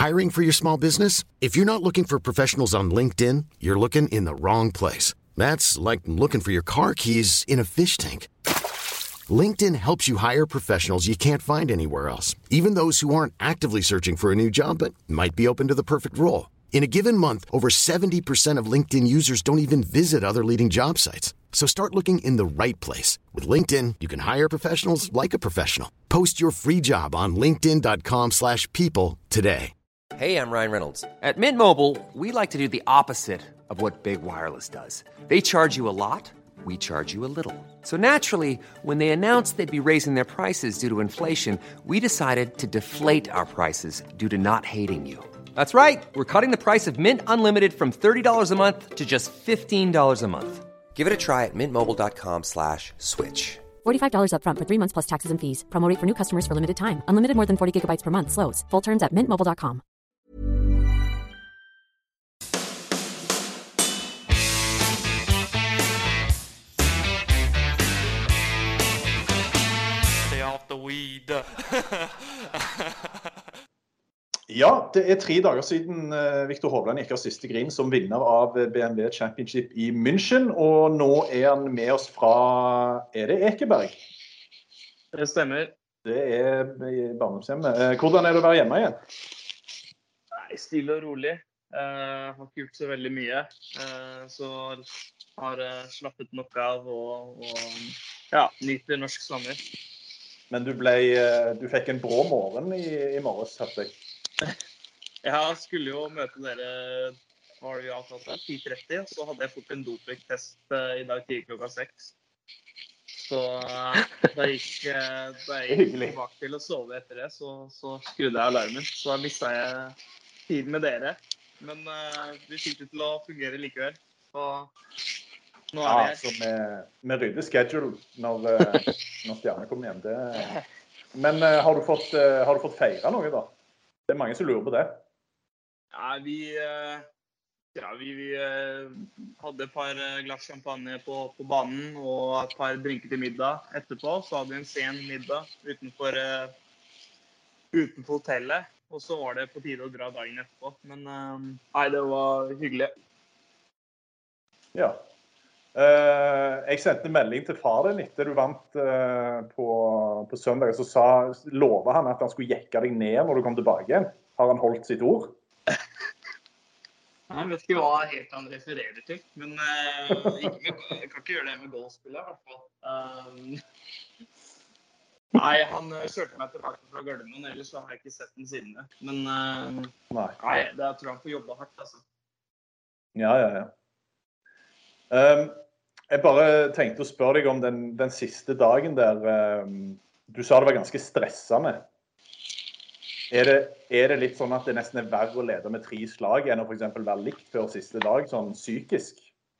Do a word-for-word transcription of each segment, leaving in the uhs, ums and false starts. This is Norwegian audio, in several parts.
Hiring for your small business? If you're not looking for professionals on LinkedIn, you're looking in the wrong place. That's like looking for your car keys in a fish tank. LinkedIn helps you hire professionals you can't find anywhere else, even those who aren't actively searching for a new job but might be open to the perfect role. In a given month, over seventy percent of LinkedIn users don't even visit other leading job sites. So start looking in the right place. With LinkedIn, you can hire professionals like a professional. Post your free job on linkedin.com slash people today. Hey, I'm Ryan Reynolds. At Mint Mobile, we like to do the opposite of what Big Wireless does. They charge you a lot, we charge you a little. So naturally, when they announced they'd be raising their prices due to inflation, we decided to deflate our prices due to not hating you. That's right. We're cutting the price of Mint Unlimited from thirty dollars a month to just fifteen dollars a month. Give it a try at mintmobile.com slash switch. forty-five dollars up front for three months plus taxes and fees. Promo rate for new customers for limited time. Unlimited more than forty gigabytes per month. Slows full terms at mint mobile dot com. Stay off the weed. Ja, det er tre dager siden uh, Victor Hovland gikk av siste grin som vinner av B M W Championship i München, og nå er han med oss fra, er det Ekeberg? Det stemmer. Det er i barndomshjemmet. Uh, hvordan er det å være hjemme igjen? Nei, stille og rolig. Uh, har ikke gjort så veldig mye, uh, så har uh, slappet nok av og, og ja, nyter norsk sommer. Men du, ble, uh, du fikk en brå morgen i, i morges, hørte jeg. Jeg skulle jo møte dere, var det jo avtalt der, ti tretti, så hadde jeg fått en dopingtest uh, i dag tidlig klokka seks. Så uh, da gikk uh, da jeg gikk tilbake til å sove etter det, så, så skrudde jeg alarmen. Så da mistet jeg tiden med dere. Men uh, vi fikk det til å fungere likevel. Så nå er vi her. Ja, så med, med rydde schedule når, uh, når stjernen kommer hjem. Det... Men uh, har, du fått, uh, har du fått feire noe da? Det er mange som lurer på det. Ja, vi, ja, vi, vi hadde et par glass champagne på, på banen og et par drinker til middag etterpå. Så hadde vi en sen middag utenfor, utenfor hotellet, og så var det på tide å dra dagen etterpå. Men nei, det var hyggelig. Ja. Uh, jeg sendte en melding til far din etter du vant uh, på, på søndag, så sa, lovet han at han skulle jekke deg ned når du kom tilbake igjen. Har han holdt sitt ord? Jeg vet ikke hva helt han refererer til, men uh, ikke med, jeg kan ikke gjøre det med golfspillet i hvert fall. Um, nei, han kjørte meg tilbake fra Gardermoen, ellers så har jeg ikke sett den siden det. Men uh, nei. nei, det jeg tror han får jobbe hardt, altså. Ja, ja, ja. Um, jeg bare tenkte å spørre deg om den, den siste dagen der. Um, du sa det var ganske stressende. Er det, er det litt sånn at det nesten er verre å lede med tre slag enn å for eksempel være likt før siste dag, sånn psykisk?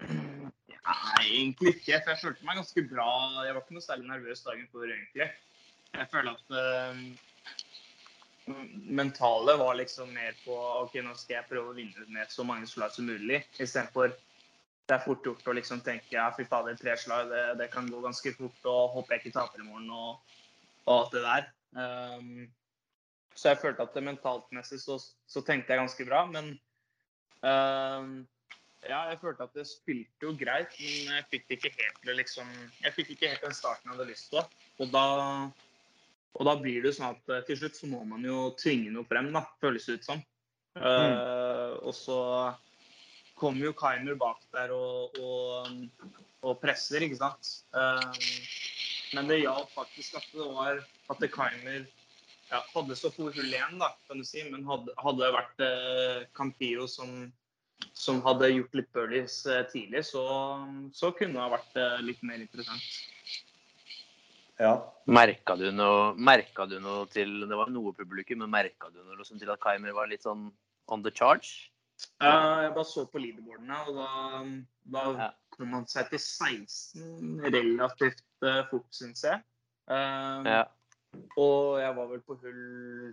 Nei, egentlig ikke. For jeg følte meg ganske bra. Jeg var ikke noe særlig nervøs dagen før, egentlig. Jeg føler at um, mentale var liksom mer på, ok, nå skal jeg prøve å vinne med så mange slag som mulig, i stedet for det er fort gjort å liksom tenke, ja, fy fader, tre slag, det, det kan gå ganske fort, og håper jeg ikke taper i morgen, og, og alt det der. Um, så jeg følte at det mentaltmessig så, så tenkte jeg ganske bra, men um, ja, jeg følte at det spilte jo greit, men jeg fikk ikke helt det liksom, jeg fikk ikke helt den starten jeg hadde lyst på, og da, og da blir det sånn at til slutt så må man jo tvinge noe frem, da, føles det ut som. Uh, mm. Og så kom jo Keimer bak der og, og, og presser, ikke sant? Um, men det hjalp faktisk at det var at det Keimer ja, hadde så få hull igjen, da, kan du si. Men hadde, hadde det vært eh, Campillo som, som hadde gjort litt birdies eh, tidlig, så, så kunne det ha vært eh, litt mer interessant. Ja. Merket du noe, merket du noe til, det var noe publikum, men merket du noe til at Keimer var litt sånn on the charge? Uh, jeg bare så på leaderboardene, og da, da ja. kom man seg til seksten relativt uh, fort, synes jeg. Uh, ja. Og jeg var vel på hull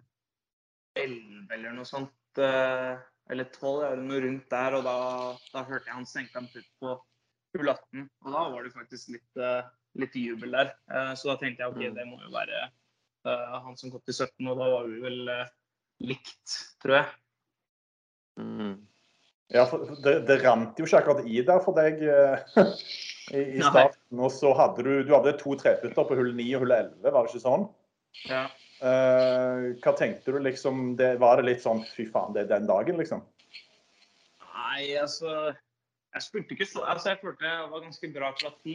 elleve eller noe sånt, uh, eller tolv, eller noe rundt der, og da, da hørte jeg han senke en putt på hull atten, og da var det faktisk litt, uh, litt jubel der. Uh, så da tenkte jeg, ok, det må jo være uh, han som kom til sytten, og da var vi vel uh, likt, tror jeg. Mm. Ja, for det, det rant jo ikke akkurat i der for deg eh, i, i starten. Og så hadde du, du hadde to treputter på hull ni og hull elleve, var det ikke sånn? Ja. Eh, hva tenkte du liksom, det, var det litt sånn, fy faen, det er den dagen liksom? Nei, altså, jeg spilte ikke så, altså jeg følte jeg var ganske bra fra ti.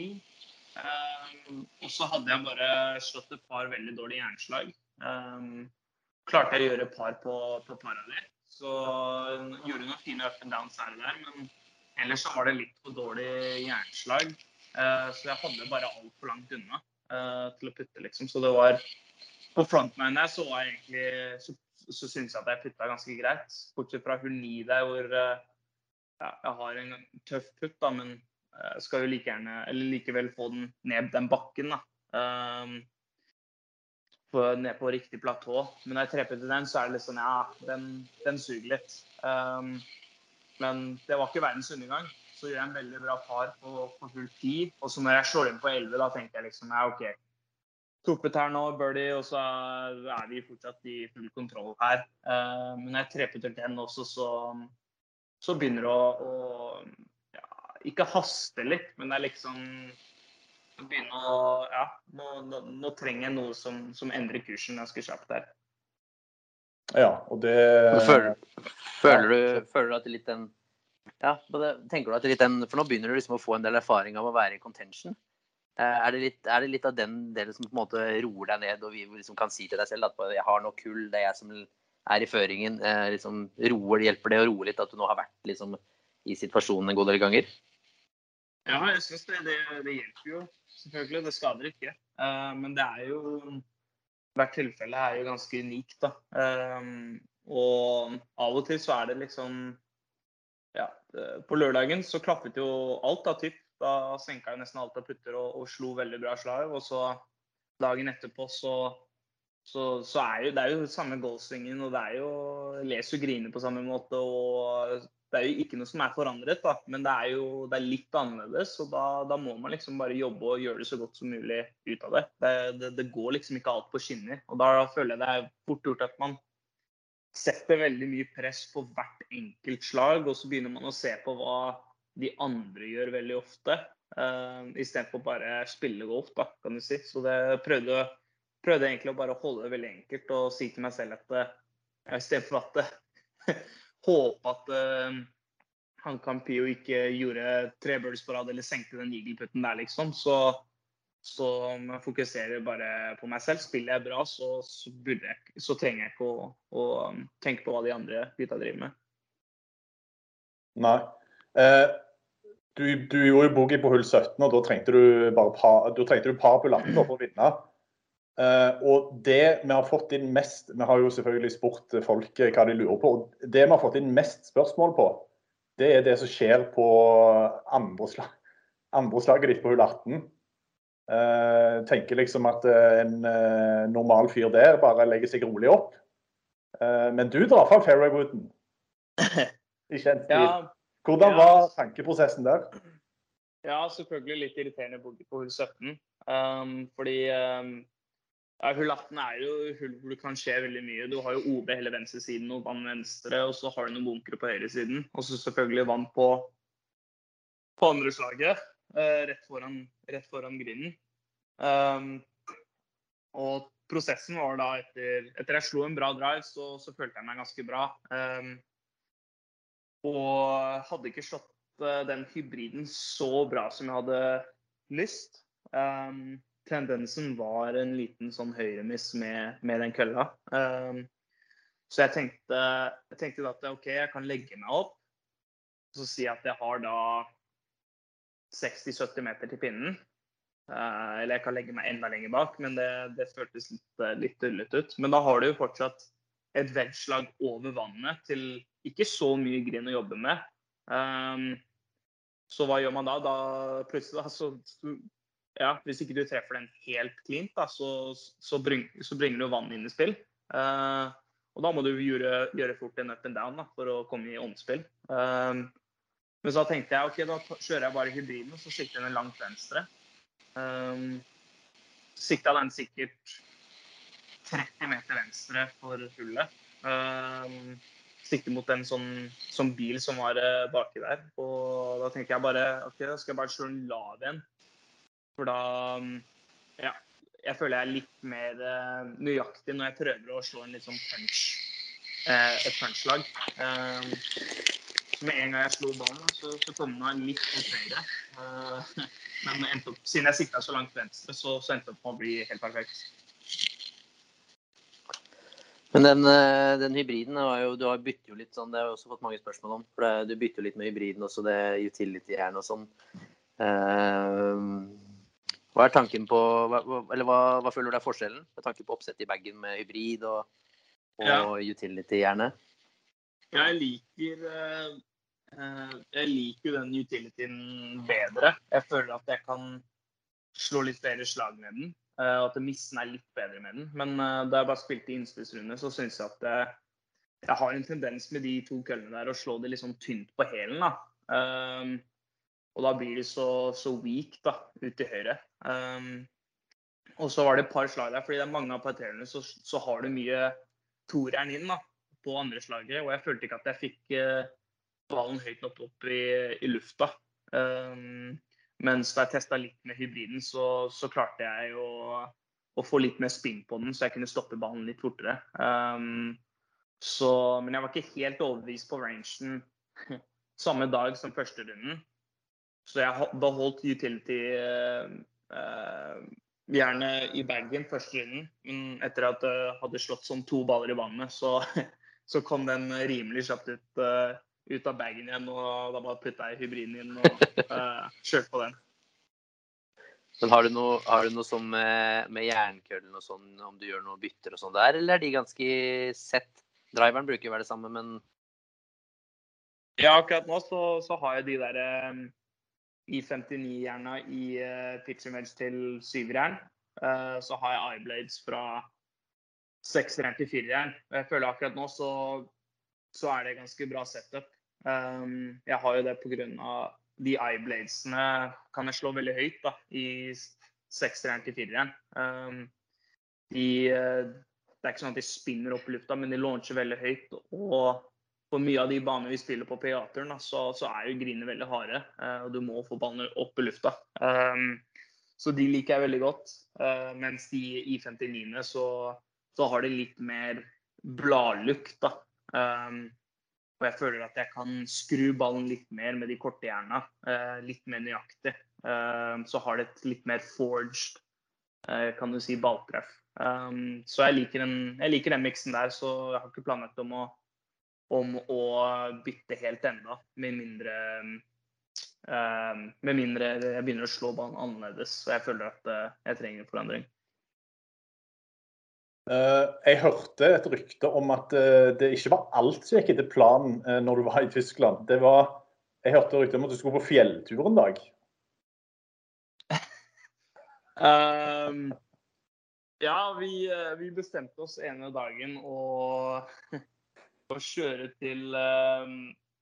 Um, og så hadde jeg bare slått et par veldig dårlige jernslag. Um, klarte jeg å gjøre et par på, på par av det. Så gjorde noen fine up and downs her og der, men ellers så var det litt for dårlig jernslag. Uh, så jeg hadde bare alt for langt unna uh, til å putte liksom. Så det var, på frontman der så var jeg egentlig, så, så synes jeg at jeg puttet ganske greit. Bortsett fra hull ni der hvor uh, ja, jeg har en tøff putt da, men jeg skal jo like gjerne, eller likevel få den ned den bakken da. Um, ned på riktig platå. Men når jeg treputter den, så er det litt sånn, ja, den, den suger litt. Um, men det var ikke verdens undergang. Så gjør jeg en veldig bra par på, på hull ti. Og så når jeg slår inn på elleve, da tenker jeg liksom, ja, ok. Toppet her nå, birdie, og så er vi fortsatt i full kontroll her. Uh, men når jeg treputter den også, så, så begynner det å, å ja, ikke haste litt, men det er liksom begynne å, ja, nå, nå, nå trenger jeg noe som, som endrer kursen ganske kjapt der. Ja, og det... Føler, føler, du, føler du at det er litt den, ja, tenker du at det er litt den, for nå begynner du liksom å få en del erfaring av å være i contention. Er det litt, er det litt av den delen som på en måte roer deg ned, og vi liksom kan si til deg selv at jeg har noe kull, det er jeg som er i føringen, liksom roer, hjelper det å roe litt at du nå har vært liksom i situasjonen en god del ganger? Ja, jeg synes det, det, det hjelper jo, selvfølgelig, det skader ikke. Uh, men det er jo, hvert tilfelle er jo ganske unikt da. Um, og av og til så er det liksom, ja, på lørdagen så klappet jo alt da typ. Da senket jeg nesten alt av putter og, og slo veldig bra slag. Og så dagen etterpå så, så, så er jo, det er jo samme goalsvingen, og det er jo, leser jo griner på samme måte, og det er jo ikke noe som er forandret da, men det er jo det er litt annerledes, og da, da må man liksom bare jobbe og gjøre det så godt som mulig ut av det. Det, det, det går liksom ikke alt på skinner, og da føler jeg det er fort gjort at man setter veldig mye press på hvert enkelt slag, og så begynner man å se på hva de andre gjør veldig ofte, uh, i stedet for bare spille golf da, kan du si. Så det prøvde, prøvde egentlig å bare holde det veldig enkelt, og si til meg selv at uh, i stedet for at uh, håpe at uh, han Campillo ikke gjorde tre birdies på rad eller senkte den eagle-putten der liksom, så, så om jeg fokuserer bare på meg selv, spiller jeg bra, så, så, burde jeg, så trenger jeg ikke å, å um, tenke på hva de andre gutta driver med. Nei. Eh, du, du gjorde jo bogey på hull sytten, og da trengte du bare par, da trengte du par på latten for å vinne. Uh, og det vi har fått inn mest, vi har jo selvfølgelig spurt folk hva de lurer på, og det vi har fått inn mest spørsmål på, det er det som skjer på andre, slag, andre slaget ditt på hull atten. Uh, tenker liksom at en uh, normal fyr der bare legger seg rolig opp. Uh, men du drar fra fairwaywooden. I kjent stil. Ja, hvordan ja, var tankeprosessen der? Ja, selvfølgelig litt irriterende på hull sytten. Um, fordi... Um Ja, hull atten er jo hull hvor det kan skje veldig mye. Du har jo O B hele venstre siden og vann venstre, og så har du noen bunkere på høyre siden. Og så selvfølgelig vann på, på andre slaget, uh, rett foran, rett foran grinden. Um, og prosessen var da etter, etter jeg slo en bra drive, så, så følte jeg meg ganske bra. Um, og hadde ikke slått uh, den hybriden så bra som jeg hadde lyst. Um, Tendensen var en liten sånn høyremiss med, med den kølla. Um, så jeg tenkte, jeg tenkte da at ok, jeg kan legge meg opp, og så si at jeg har da seksti til sytti meter til pinnen. Uh, eller jeg kan legge meg enda lenger bak, men det, det føltes litt, litt tullet ut. Men da har du jo fortsatt et wedge-slag over vannet til ikke så mye grinn å jobbe med. Um, så hva gjør man da? Da plutselig da, så... Ja, hvis ikke du treffer den helt cleant, da, så, så, bring, så bringer du vann inn i spill. Uh, og da må du gjøre, gjøre fort en up and down da, for å komme i omspill. Uh, men så tenkte jeg, ok, da kjører jeg bare hybriden, og så sikter jeg den langt venstre. Uh, siktet den sikkert tretti meter venstre for hullet. Um, sikte mot en sånn, sånn bil som var uh, baki der. Og da tenker jeg bare, ok, da skal jeg bare slå en lav igjen. For da, um, ja, jeg føler jeg er litt mer uh, nøyaktig når jeg prøver å slå en litt sånn punch, uh, et punchlag. Um, så med en gang jeg slo ballen, så, så kom den litt mot høyre. Uh, men endte opp, siden jeg siktet så langt venstre, så, så endte det opp med å bli helt perfekt. Men den, den hybriden var jo, du har byttet jo litt sånn, det har jeg også fått mange spørsmål om, for det, du bytter jo litt med hybriden også, det utility-hjerne og sånn. Uh, hva er tanken på, hva, eller hva, hva føler du er forskjellen? Med tanke på oppsett i baggen med hybrid og, og ja. Utility-hjerne? Jeg liker, uh, jeg liker den utilityen bedre. Jeg føler at jeg kan slå litt flere slag med den. Og at missen er litt bedre med den. Men uh, da jeg bare spilte i innspillsrunde, så synes jeg at uh, jeg har en tendens med de to køllene der å slå det litt sånn tynt på hælen, da. Um, og da blir det så, så weak, da, ut til høyre. Um, og så var det et par slag der, fordi det er mange av parterene, så, så har du mye toreren inn, da, på andre slaget. Og jeg følte ikke at jeg fikk uh, ballen høyt nok opp i, i lufta. Um, Mens da jeg testet litt med hybriden, så, så klarte jeg å, å få litt mer spinn på den, så jeg kunne stoppe ballen litt fortere. Um, så, men jeg var ikke helt overbevist på rangen samme dag som første runden. Så jeg beholdt utility uh, uh, gjerne i baggen første runden. Men etter at jeg hadde slått sånn to baller i vannet, så, så kom den rimelig kjapt ut. Uh, ut av baggen igjen, og da bare puttet jeg hybriden inn og uh, kjørte på den. Men har du noe, har du noe sånn med, med jernkøllen og sånn, om du gjør noe bytter og sånn der, eller er de ganske sett? Driveren bruker jo være det samme, men... Ja, akkurat nå så, så har jeg de der um, I femtini-jerna i uh, pitching wedge til syver-jern. Uh, så har jeg iBlades fra sekser-jern til fire-jern. Jeg føler akkurat nå så, så er det ganske bra setup. Um, jeg har jo det på grunn av de iBladesene kan jeg slå veldig høyt da, i sekser-jern til fire-jern. Um, de, det er ikke sånn at de spinner opp i lufta, men de launcher veldig høyt. Og på mye av de banene vi spiller på P G A-turen, så, så er jo griner veldig harde, uh, og du må få ballene opp i lufta. Um, så de liker jeg veldig godt. Uh, mens de I femtini-ene så, så har de litt mer bladlukt da. Um, Og jeg føler at jeg kan skru ballen litt mer med de korte jerna, eh, litt mer nøyaktig. Eh, så har det et litt mer forged, eh, kan du si, balltreff. Um, så jeg liker, den, jeg liker den mixen der, så jeg har ikke planlagt om å, om å bytte helt enda, med mindre, eh, med mindre jeg begynner å slå ballen annerledes. Så jeg føler at eh, jeg trenger en forandring. Uh, jeg hørte et rykte om at uh, det ikke var alt som gikk etter planen uh, når du var i Tyskland. Det var, jeg hørte rykte om at du skulle på fjelltur en dag. um, ja, vi, vi bestemte oss ene dagen å, å kjøre til, um,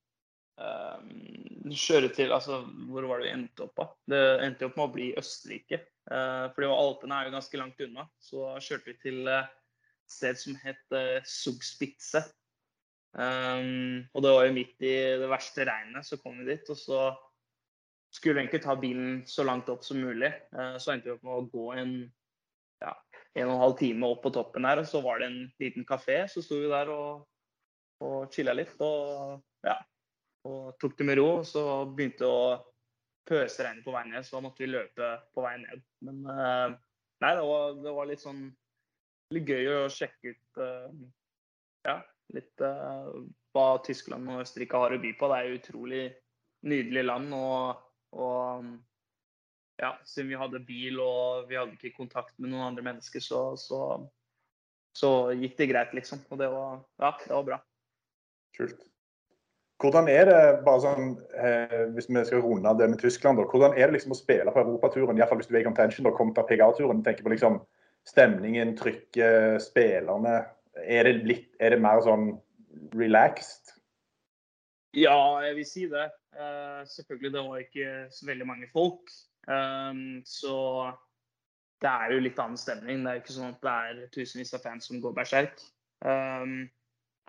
um, kjøre til, altså, hvor var det vi endte opp på? Det endte opp med å bli Østerrike. Uh, fordi Alpene er jo ganske langt unna, så kjørte vi til uh, et sted som het uh, Zugspitze. Um, og det var jo midt i det verste regnet, så kom vi dit, og så skulle vi egentlig ta bilen så langt opp som mulig. Uh, så endte vi opp med å gå en, ja, en og en halv time opp på toppen her, og så var det en liten kafé, så stod vi der og, og chillet litt, og, ja, og tok det med ro, og så begynte å pøse regnet på vei ned, så måtte vi løpe på vei ned. Men uh, nei, det var, det var litt sånn litt gøy å sjekke ut uh, ja, litt uh, hva Tyskland og Østerrike har å by på. Det er jo utrolig nydelig land, og, og ja, siden vi hadde bil og vi hadde ikke kontakt med noen andre mennesker, så, så, så gikk det greit liksom. Og det var, ja, det var bra. Kult. Hvordan er det, bare sånn, eh, hvis vi skal runde av det med Tyskland, da, hvordan er det liksom å spille på Europaturen, i hvert fall hvis du er i contention, da, kontra P G A-turen, tenker på liksom stemningen, trykket, spillerne, er det, litt, er det mer sånn relaxed? Ja, jeg vil si det. Uh, selvfølgelig, det var ikke så veldig mange folk, um, så det er jo litt annen stemning. Det er jo ikke sånn at det er tusenvis av fans som går berserk. Um,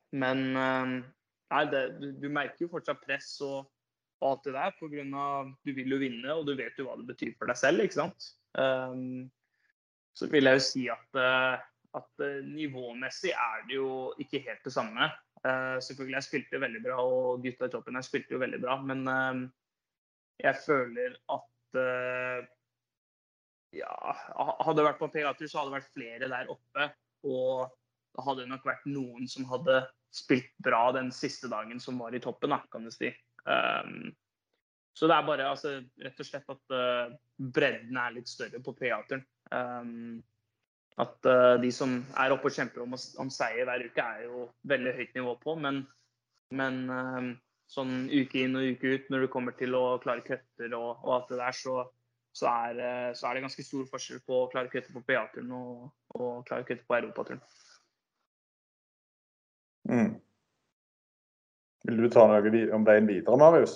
men um, nei, det, du, du merker jo fortsatt press og, og alt det der, på grunn av du vil jo vinne, og du vet jo hva det betyr for deg selv, ikke sant? Um, så vil jeg jo si at, uh, at uh, nivåmessig er det jo ikke helt det samme. Uh, selvfølgelig, jeg spilte veldig bra, og gutta i toppen jeg spilte jo veldig bra, men uh, jeg føler at uh, ja, hadde det vært på P G A-tur, så hadde det vært flere der oppe, og det hadde nok vært noen som hadde spilt bra den siste dagen som var i toppen, da, kan du si. Um, så det er bare altså, rett og slett at uh, bredden er litt større på P G A-turen. Um, at uh, de som er oppe og kjemper om, om seier hver uke er jo veldig høyt nivå på, men, men um, sånn uke inn og uke ut, når du kommer til å klare køtter og, og alt det der, så, så, er, uh, så er det ganske stor forskjell på å klare køtter på P G A-turen og, og klare køtter på Europaturen. Mm. Vil du ta noe om veien videre, Marius?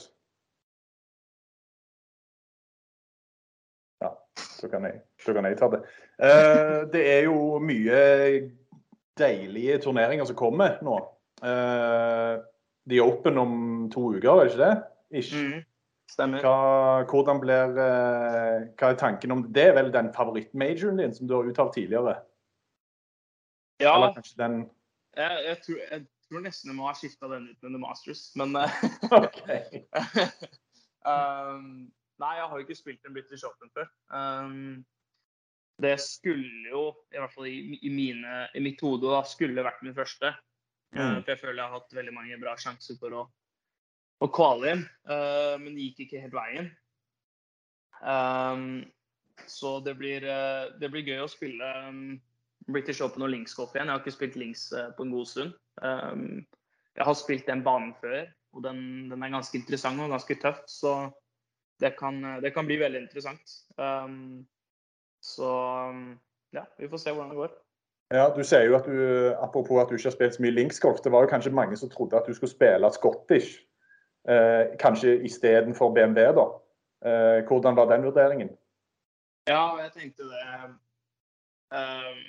Ja, så kan jeg, så kan jeg ta det. Uh, det er jo mye deilige turneringer som kommer nå. Uh, de er åpne om to uker, er det ikke det? Ish. Mm, stemmer. Hva, hvordan blir, uh, hva er tanken om det? Det er vel den favorittmajoren din som du har uttalt tidligere? Ja. Eller kanskje den... Jeg, jeg, tror, jeg tror nesten jeg må ha skiftet den ut med The Masters, men okay. um, nei, jeg har jo ikke spilt en British Open før. Um, det skulle jo, i hvert fall i, i, mine, i mitt hode, da, skulle vært min første. Mm. Uh, for jeg føler jeg har hatt veldig mange bra sjanser for å, å kvale inn, uh, men det gikk ikke helt veien. Um, så det blir, uh, det blir gøy å spille... Um, British Open og Links-golf igjen. Jeg har ikke spilt Links på en god stund. Um, jeg har spilt den banen før, og den, den er ganske interessant og ganske tøff, så det kan, det kan bli veldig interessant. Um, så ja, vi får se hvordan det går. Ja, du sier jo at du, apropos at du ikke har spilt så mye Links-golf, det var jo kanskje mange som trodde at du skulle spille Scottish, eh, kanskje i stedet for B M W da. Eh, hvordan var den vurderingen? Ja, jeg tenkte det. Um,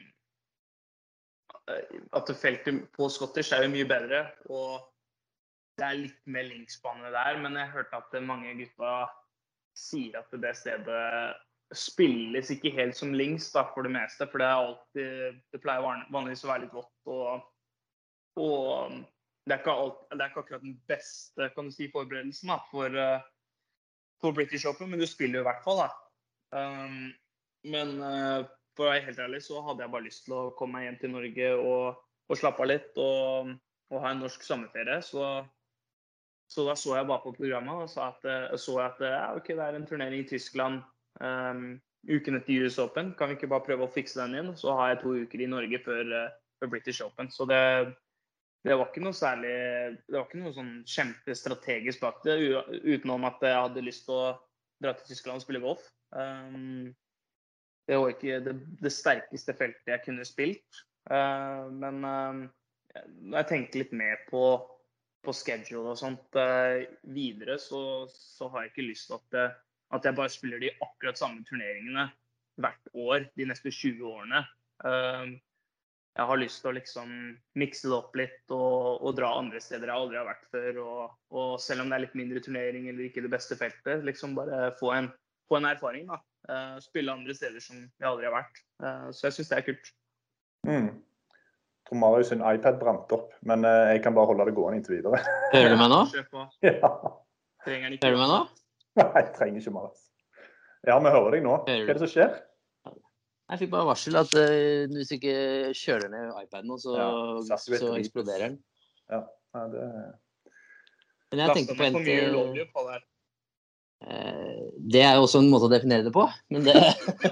at feltet på Scottish er jo mye bedre, og det er litt mer linksbane der, men jeg hørte at mange gutta sier at det stedet spilles ikke helt som links da, for det meste, for det er alltid, det pleier vanligvis å være litt godt, og, og det, er ikke alt, det er ikke akkurat den beste, kan du si, forberedelsen da, for, for British Open, men du spiller jo i hvert fall da. Um, men for å være helt ærlig, så hadde jeg bare lyst til å komme meg hjem til Norge og, og slappe av litt og, og ha en norsk sommerferie. Så, så da så jeg bare på programmet og sa at, så at ja, ok, det er en turnering i Tyskland um, uken etter U S Open. Kan vi ikke bare prøve å fikse den inn? Så har jeg to uker i Norge før, uh, før British Open. Så det, det var ikke noe særlig, det var ikke noe sånn kjempestrategisk bak det, utenom at jeg hadde lyst til å dra til Tyskland og spille golf. Um, Det var ikke det, det sterkeste feltet jeg kunne spilt, uh, men uh, jeg tenkte litt mer på, på schedule og sånt uh, videre, så, så har jeg ikke lyst til at, at jeg bare spiller de akkurat samme turneringene hvert år, de neste tjue årene. Uh, jeg har lyst til å liksom mikse det opp litt og, og dra andre steder jeg aldri har vært før, og, og selv om det er litt mindre turnering eller ikke det beste feltet, liksom bare få en, få en erfaring da. Uh, spille andre steder som jeg aldri har vært. Uh, så jeg synes det er kult. Mm. Jeg tror Marius sin iPad brant opp, men uh, jeg kan bare holde det gående inntil videre. Hører du meg nå? Ja. Trenger ikke. Hører du meg nå? Nei, jeg trenger ikke Marius. Ja, vi hører deg nå. Hva er det som skjer? Jeg fikk bare varsel at uh, hvis du ikke kjøler ned iPaden nå, så, ja, så eksploderer den. Ja, ja det... Men jeg tenkte på en... for mye ulovlig på det her. Det er jo også en måte å definere det på, men det,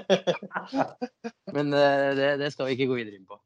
men det, det skal vi ikke gå videre inn på.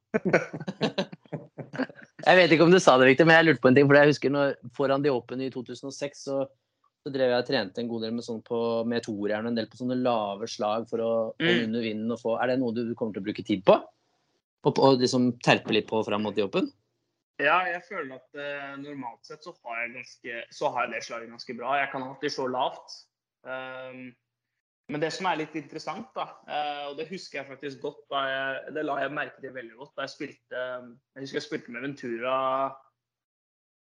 Jeg vet ikke om du sa det riktig, men jeg lurte på en ting, for jeg husker når, foran de Open i to tusen og seks, så, så drev jeg og trente en god del med, sånn på, med toerjern, en del på sånne lave slag for å komme under vinden og få. Er det noe du kommer til å bruke tid på? Og, og liksom terpe litt på frem mot de Open? Ja, jeg føler at uh, normalt sett så har, jeg ganske, så har jeg det slaget ganske bra. Jeg kan alltid slå lavt. Um, men det som er litt interessant da, uh, og det husker jeg faktisk godt, da jeg, det la jeg merke til veldig godt, da jeg spilte, jeg husker jeg spilte med Ventura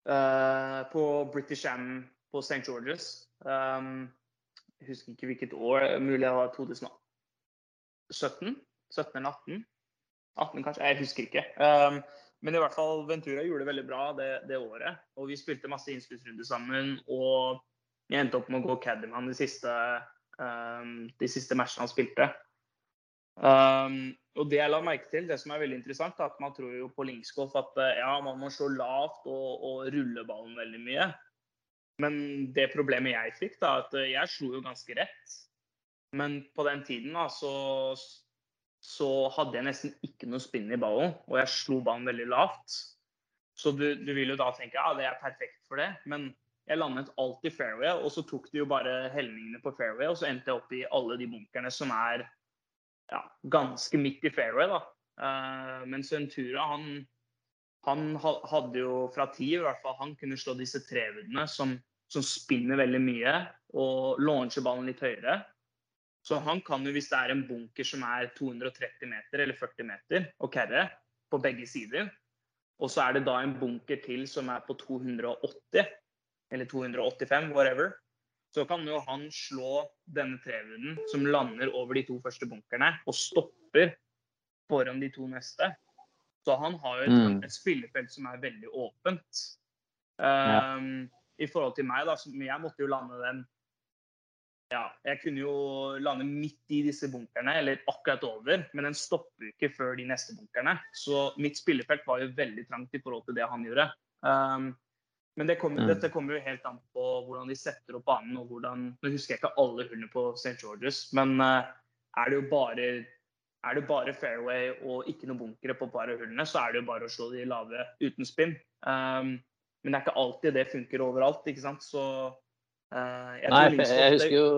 uh, på British Am på Saint George's. Um, jeg husker ikke hvilket år, mulig det var to tusen sytten, sytten eller atten. atten kanskje, jeg husker ikke. Um, men i hvert fall Ventura gjorde det veldig bra det, det året, og vi spilte masse innspillsrunder sammen, og jeg endte opp med å gå caddy med han de siste, um, de siste matchene han spilte. Um, og det jeg la merke til, det som er veldig interessant, er at man tror jo på linksgolf at ja, man må slå lavt og, og rulle ballen veldig mye. Men det problemet jeg fikk da, at jeg slo jo ganske rett. Men på den tiden da, så, så hadde jeg nesten ikke noe spinn i ballen, og jeg slo ballen veldig lavt. Så du, du vil jo da tenke, ja, det er perfekt for det, men jeg landet alltid fairway, og så tok de jo bare hellningene på fairway, og så endte jeg opp i alle de bunkerne som er ja, ganske midt i fairway da. Uh, men Ventura, han, han hadde jo fra ti i hvert fall, han kunne slå disse trevuddene som, som spinner veldig mye, og launcher ballen litt høyere. Så han kan jo, hvis det er en bunker som er to hundre og tretti meter eller førti meter, og carry på begge sider, og så er det da en bunker til som er på to hundre og åtti, eller to hundre og åttifem, whatever, så kan jo han slå denne trevuden som lander over de to første bunkerne og stopper foran de to neste. Så han har jo et, mm. et spillefelt som er veldig åpent. Um, ja. I forhold til meg da, jeg måtte jo lande den, ja, jeg kunne jo lande midt i disse bunkerne, eller akkurat over, men den stopper ikke før de neste bunkerne. Så mitt spillefelt var jo veldig trangt i forhold til det han gjorde. Um, Men det kommer, mm. dette kommer jo helt an på hvordan de setter opp banen, og hvordan, nå husker jeg ikke alle hullene på Saint George's, men uh, er det jo bare, er det bare fairway og ikke noen bunkere på bare hullene, så er det jo bare å slå de lave uten spinn. Um, men det er ikke alltid det funker overalt, ikke sant? Så uh, jeg nei, tror jeg husker jo,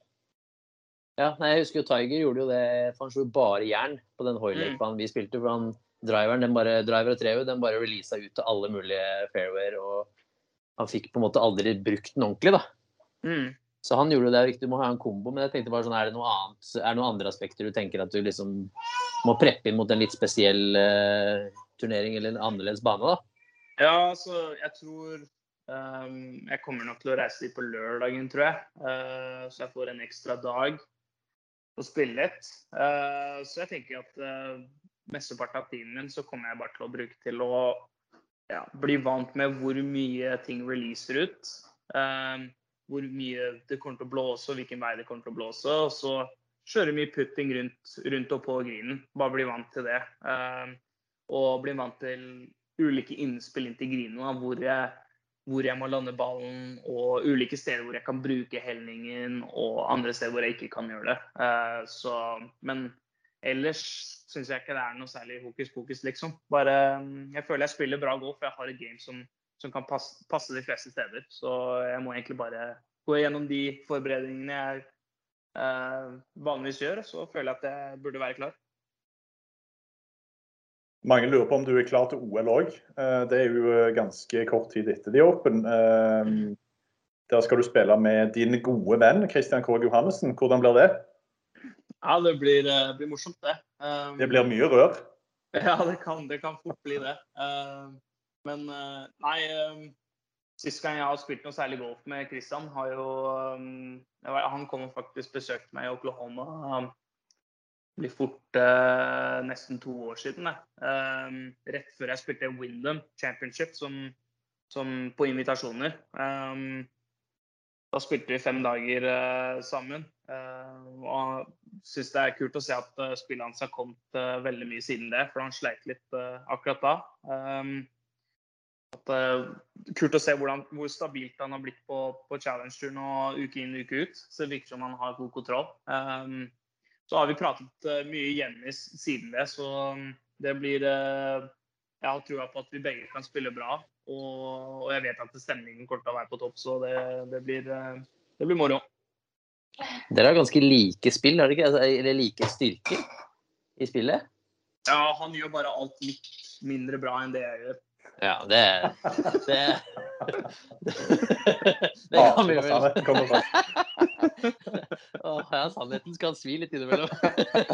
ja, nei, jeg husker jo Tiger gjorde jo det, for han slo bare jern på den Hoylake-banen vi spilte, for han driveren, den bare, driver og trever, den bare releasa ut til alle mulige fairwayer, og han fikk på en måte aldri brukt den ordentlig da. Mm. Så han gjorde det riktig, du må ha en kombo, men jeg tenkte bare sånn, er det noe annet, er det noen andre aspekter du tenker at du liksom må preppe inn mot en litt spesiell uh, turnering eller en annerledes bane da? Ja, så jeg tror, um, jeg kommer nok til å reise litt på lørdagen, tror jeg, uh, så jeg får en ekstra dag å spille litt. Uh, så jeg tenker at uh, mesteparten av tiden min så kommer jeg bare til å bruke til å ja, bli vant med hvor mye ting releaser ut, um, hvor mye det kommer til å blåse, og hvilken vei det kommer til å blåse, og så kjøre mye putting rundt, rundt og på grinen, bare bli vant til det, um, og bli vant til ulike innspill inn til grinen, hvor jeg, hvor jeg må lande ballen, og ulike steder hvor jeg kan bruke hellningen, og andre steder hvor jeg ikke kan gjøre det. Uh, så, men ellers synes jeg ikke det er noe særlig hokus-pokus, liksom. Bare, jeg føler jeg spiller bra golf, for jeg har et game som, som kan passe, passe de fleste steder. Så jeg må egentlig bare gå gjennom de forberedelsene jeg eh, vanligvis gjør, så føler jeg at jeg burde være klar. Mange lurer på om du er klar til O L også. Det er jo ganske kort tid etter de Open. Der skal du spille med din gode venn, Christian Krogh Johannessen. Hvordan blir det? Ja, det blir, uh, blir morsomt det. Um, det blir mye rør. Ja, det kan, det kan fort bli det. Uh, men uh, nei, um, sist gang jeg har spilt noe særlig golf med Christian, har jo, um, var, han kom og faktisk besøkt meg i Oklahoma. Um, det blir fort uh, nesten to år siden. Um, rett før jeg spilte Wyndham Championship som, som på invitasjoner. Um, Da spilte vi fem dager uh, sammen, uh, og synes det er kult å se at uh, spillet hans har kommet uh, veldig mye siden det, for han sleit litt uh, akkurat da. Um, at, uh, kult å se hvordan, hvor stabilt han har blitt på, på Challenge-turen og uke inn, uke ut, så det virker som han har god kontroll. Um, så har vi pratet uh, mye igjen siden det, så um, det blir, uh, jeg har troa på at vi begge kan spille bra. Og, og jeg vet at stemningen kommer til å være på topp, så det, det, blir, det blir moro. Dere har ganske like spill, har dere ikke? Eller like styrker i spillet? Ja, han gjør bare alt litt mindre bra enn det jeg gjør. Ja, det det, det, det kan vi vel. Åh, ja, sannheten skal svi litt innimellom.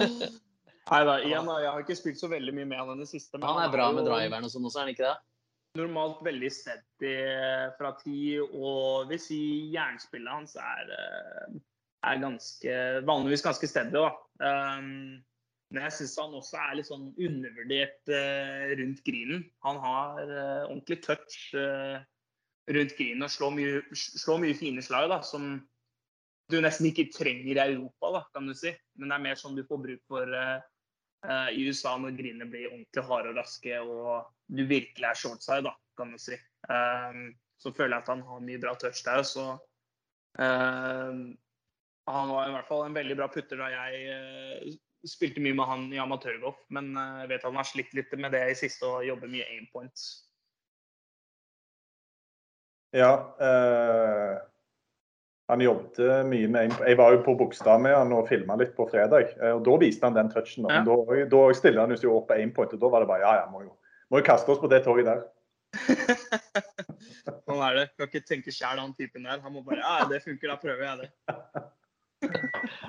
Neida, igjen da, jeg har ikke spilt så veldig mye med han den siste. Men han er bra med driveren og sånn også, er han ikke det? normalt veldig steady fra ti, og vil si jernspillet hans er, er ganske, vanligvis ganske steady da. Um, men jeg synes han også er litt sånn undervurdert uh, rundt grinen. Han har uh, ordentlig touch uh, rundt grinen og slår mye, slår mye fine slag da, som du nesten ikke trenger i Europa da, kan du si. Men det er mer sånn du får bruk for uh, uh, i U S A når grinene blir ordentlig harde og raske, og du virkelig er shortside da, kan du si. Um, så føler jeg at han har mye bra touch der, så uh, han var i hvert fall en veldig bra putter da jeg uh, spilte mye med han i amatørgolf, men uh, jeg vet at han har slitt litt med det i siste og jobber mye aim points. Ja, uh, han jobbet mye med aim. Jeg var jo på Bogstad med han og filmet litt på fredag, uh, og da viste han den touchen. Da, ja. da, da stiller han jo opp på aim point, og da var det bare, ja, ja, må jo Må jo kaste oss på det toget der. Sånn er det. Kan ikke tenke selv han typen der. Han må bare, ja, det funker, da prøver jeg det.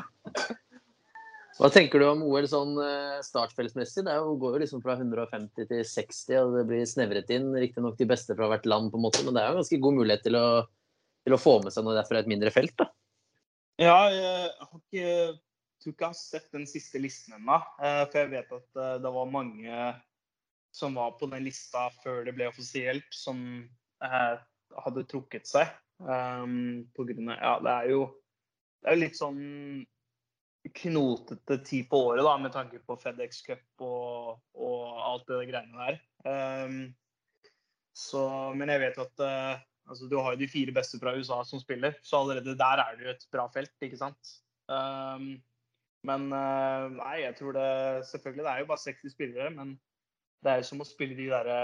Hva tenker du om O L sånn startfeldsmessig? Det går jo liksom fra hundre og femti til seksti, og det blir snevret inn. Riktig nok de beste fra hvert land på en måte, men det er jo en ganske god mulighet til å, til å få med seg noe derfra et mindre felt, da. Ja, jeg har ikke, tror ikke jeg har sett den siste listen ennå, for jeg vet at det var mange som var på den lista før det ble offisielt, som eh, hadde trukket seg. Um, på grunn av, ja, det er jo det er jo litt sånn knotete tid på året da, med tanke på FedEx Cup og, og alt det greiene der. Um, så, men jeg vet at uh, altså, du har jo de fire beste fra U S A som spiller, så allerede der er det jo et bra felt, ikke sant? Um, men uh, nei, jeg tror det, selvfølgelig, det er jo bare seksti spillere, men det er jo som å spille de der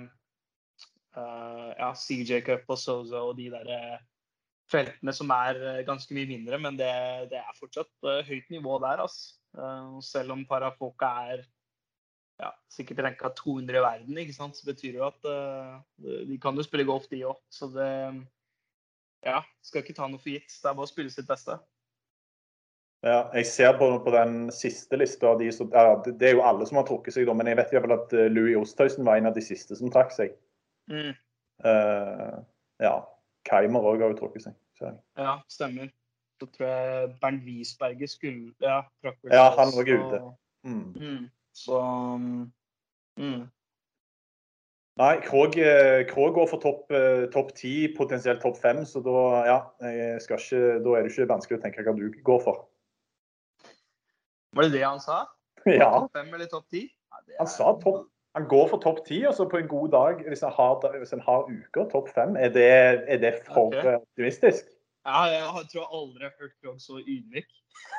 uh, ja, C J Cup og Sosa og de der feltene som er ganske mye mindre, men det, det er fortsatt uh, høyt nivå der, altså. Uh, selv om Parafoka er ja, sikkert renket to hundre i verden, ikke sant? Så betyr jo at uh, de kan jo spille golf de også. Så det, ja, skal ikke ta noe for gitt. Det er bare å spille sitt beste. Ja, jeg ser på, på den siste lista, de som, ja, det, det er jo alle som har trukket seg, da, men jeg vet i hvert fall at Louis Oosthuizen var en av de siste som trakk seg. Mm. Uh, ja, Keimer også har jo trukket seg. Så. Ja, stemmer. Så tror jeg Bernd Wiesberger skulle, ja, trakk vel. Ja, han var ute. Mm. Mm. Så, mm. Nei, Krog, Krog går for topp top ti, potensielt topp fem, så da, ja, jeg skal ikke, da er det ikke vanskelig å tenke hva du går for. Var det det han sa? Ja. Topp fem eller topp ti? Ja, er... Han sa topp, han går for topp ti, og så på en god dag, hvis han har, hvis han har uker, topp fem, er det, er det for okay. optimistisk? Ja, jeg tror jeg aldri har hørt Krog så ydmyk.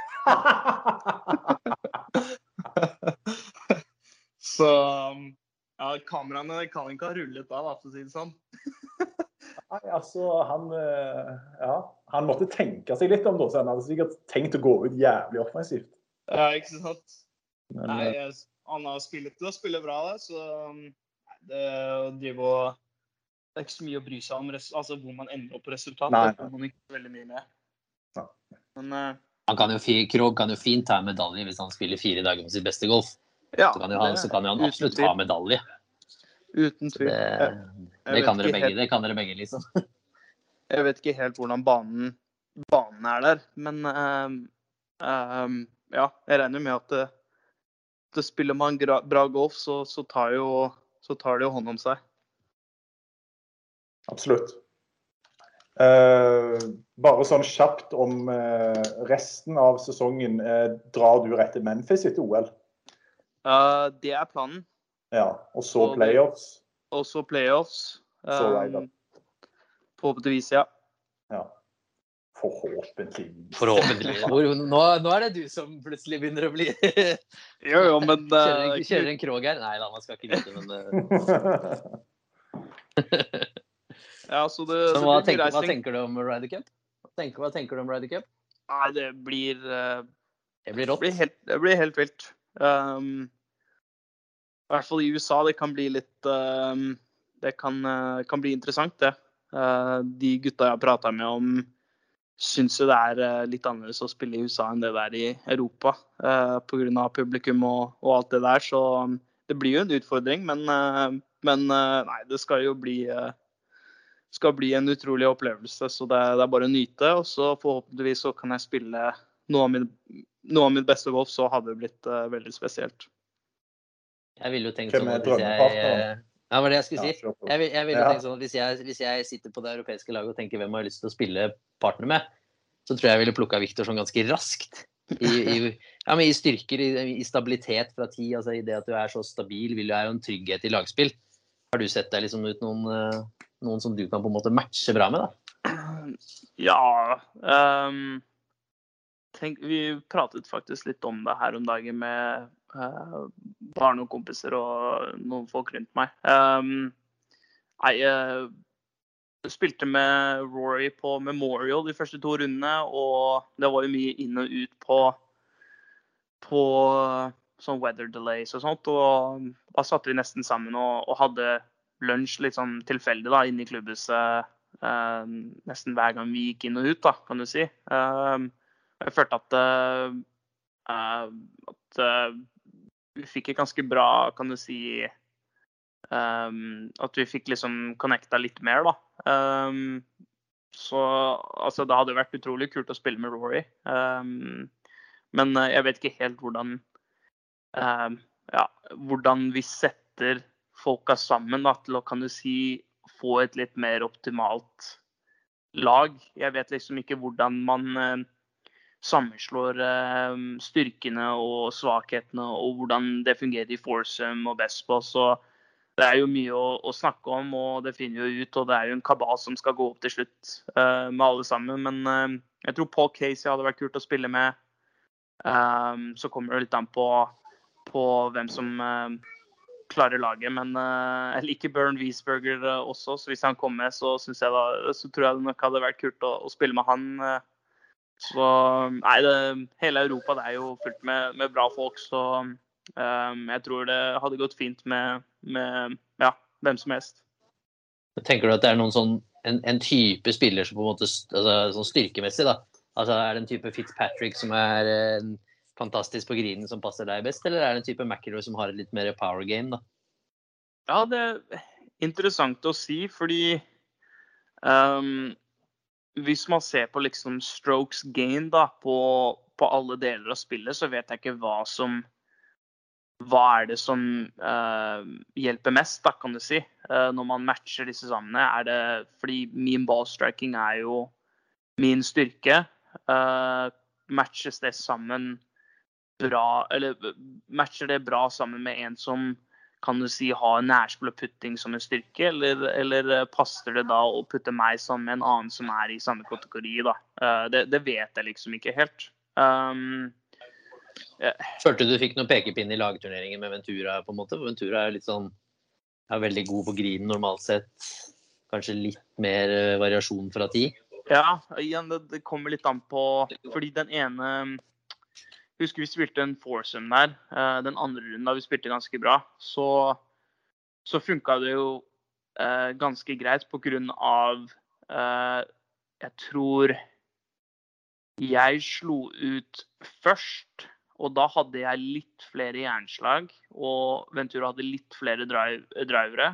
Så, ja, kameraene kan ikke ha rullet av, for å si det sånn. Nei, altså, han, ja, han måtte tenke seg litt om det, så han hadde sikkert tenkt å gå ut jævlig offensivt. Ja, ikke sant? Men, nei, jeg, han har spillet til å spille bra, da, så det, det, var, det er ikke så mye å bry seg om, altså hvor man ender opp på resultat, nei, det får man ikke veldig mye med. Ja. Men, uh, han kan jo, Krog kan jo fint ta en medalje hvis han spiller fire dager med sitt beste golf. Ja, så, kan jo han, så kan jo han absolutt ta medalje. Uten tvil. Det, det, kan dere begge, helt, det kan dere begge, liksom. Jeg vet ikke helt hvordan banen, banen er der, men uh, uh, ja, jeg regner med at det, det spiller man bra golf, så, så, tar jo, så tar det jo hånd om seg. Absolutt. Uh, bare sånn kjapt om uh, resten av sesongen. Uh, drar du rett til Memphis etter O L? Uh, det er planen. Ja, og så og playoffs. Det, og så playoffs. Så um, forhåpentligvis, ja. Ja. Forhåpentligvis. Forhåpentligvis. Nå, nå er det du som plutselig begynner å bli... jo, jo, men... Uh, kjører, en, kjører en Krog her? Nei da, man skal ikke vite, men... Uh... ja, så det... Så hva, tenker, hva tenker du om Ryder Cup? Hva tenker, hva tenker du om Ryder Cup? Nei, det blir... Uh, det blir rått. Det blir helt, det blir helt vilt. Um, I hvert fall i U S A, det kan bli litt... Um, det kan, uh, kan bli interessant, det. Uh, de gutta jeg har pratet med om synes jo det er uh, litt annerledes å spille i U S A enn det der i Europa uh, på grunn av publikum og, og alt det der, så um, det blir jo en utfordring, men uh, Men uh, nei, det skal jo bli, uh, skal bli en utrolig opplevelse, så det, det er bare å nyte. Og så forhåpentligvis så kan jeg spille noe av min, noe av min beste golf, så hadde det blitt uh, veldig spesielt. Jeg ville jo tenkt sånn at hvis jeg... Ja, var det jeg skulle si. Ja, jeg vil, jeg vil ja. tenke sånn at hvis jeg, hvis jeg sitter på det europeiske laget og tenker hvem har lyst til å spille partner med, så tror jeg jeg ville plukket Victor sånn ganske raskt. I, i, ja, men i styrker, i, i stabilitet fra tid, altså i det at du er så stabil, vil jo er jo en trygghet i lagspill. Har du sett deg liksom ut noen, noen som du kan på en måte matche bra med, da? Ja, um, tenk, vi pratet faktisk litt om det her om dagen med Uh, barn og kompiser og noen folk rundt meg. Um, jeg uh, spilte med Rory på Memorial de første to rundene, og det var jo mye inn og ut på, på sånn weather delays og sånt, og da satt vi nesten sammen og, og hadde lunsj litt sånn tilfeldig da, inne i klubbhuset uh, nesten hver gang vi gikk inn og ut, da, kan du si. Uh, jeg følte at, uh, uh, at uh, vi fikk et ganske bra, kan du si, um, at vi fikk liksom connecta litt mer, da. Um, så altså, det hadde vært utrolig kult å spille med Rory. Um, men jeg vet ikke helt hvordan, um, ja, hvordan vi setter folka sammen da, til å, kan du si, få et litt mer optimalt lag. Jeg vet liksom ikke hvordan man... Uh, sammenslår eh, styrkene og svakhetene og hvordan det fungerer i foursome og bestball. Så det er jo mye å, å snakke om, og det finner jo ut, og det er jo en kabal som skal gå opp til slutt eh, med alle sammen. Men eh, jeg tror Paul Casey hadde vært kult å spille med. Um, så kommer det litt an på, på hvem som uh, klarer laget. Men uh, jeg liker Bjørn Wiesberger uh, også, så hvis han kommer, så, synes jeg da, så tror jeg det nok hadde vært kult å, å spille med han. Uh, Så nei, det, hele Europa det er jo fullt med, med bra folk, så um, jeg tror det hadde gått fint med, med ja, hvem som helst. Tenker du at det er noen sånn, en, en type spiller som på en måte altså, sånn styrkemessig da? Altså er det en type Fitzpatrick som er en fantastisk på grinen som passer deg best, eller er det en type McIlroy som har et litt mer power game da? Ja, det er interessant å si, fordi um, hvis man ser på liksom strokes gain da, på, på alle deler av spillet, så vet jeg ikke hva som hva er det som uh, hjelper mest, da, kan du si, uh, når man matcher disse sammen. Er det, fordi min ballstriking er jo min styrke. Uh, matches det sammen bra, eller matcher det bra sammen med en som kan du si ha nærspill og putting som en styrke, eller, eller passer det da å putte meg sammen med en annen som er i samme kategori da? Uh, det, det vet jeg liksom ikke helt. Um, yeah. Følte du fikk noen pekepinn i lagturneringen med Ventura på en måte? Ventura er litt sånn, er veldig god på grinen normalt sett. Kanskje litt mer variasjon fra tid? Ja, igjen, det, det kommer litt an på, fordi den ene... Husker vi spilte en foursome der, den andre runden da vi spilte ganske bra, så, så funket det jo eh, ganske greit på grunn av, eh, jeg tror jeg slo ut først, og da hadde jeg litt flere jernslag, og Ventura hadde litt flere drive, drivere.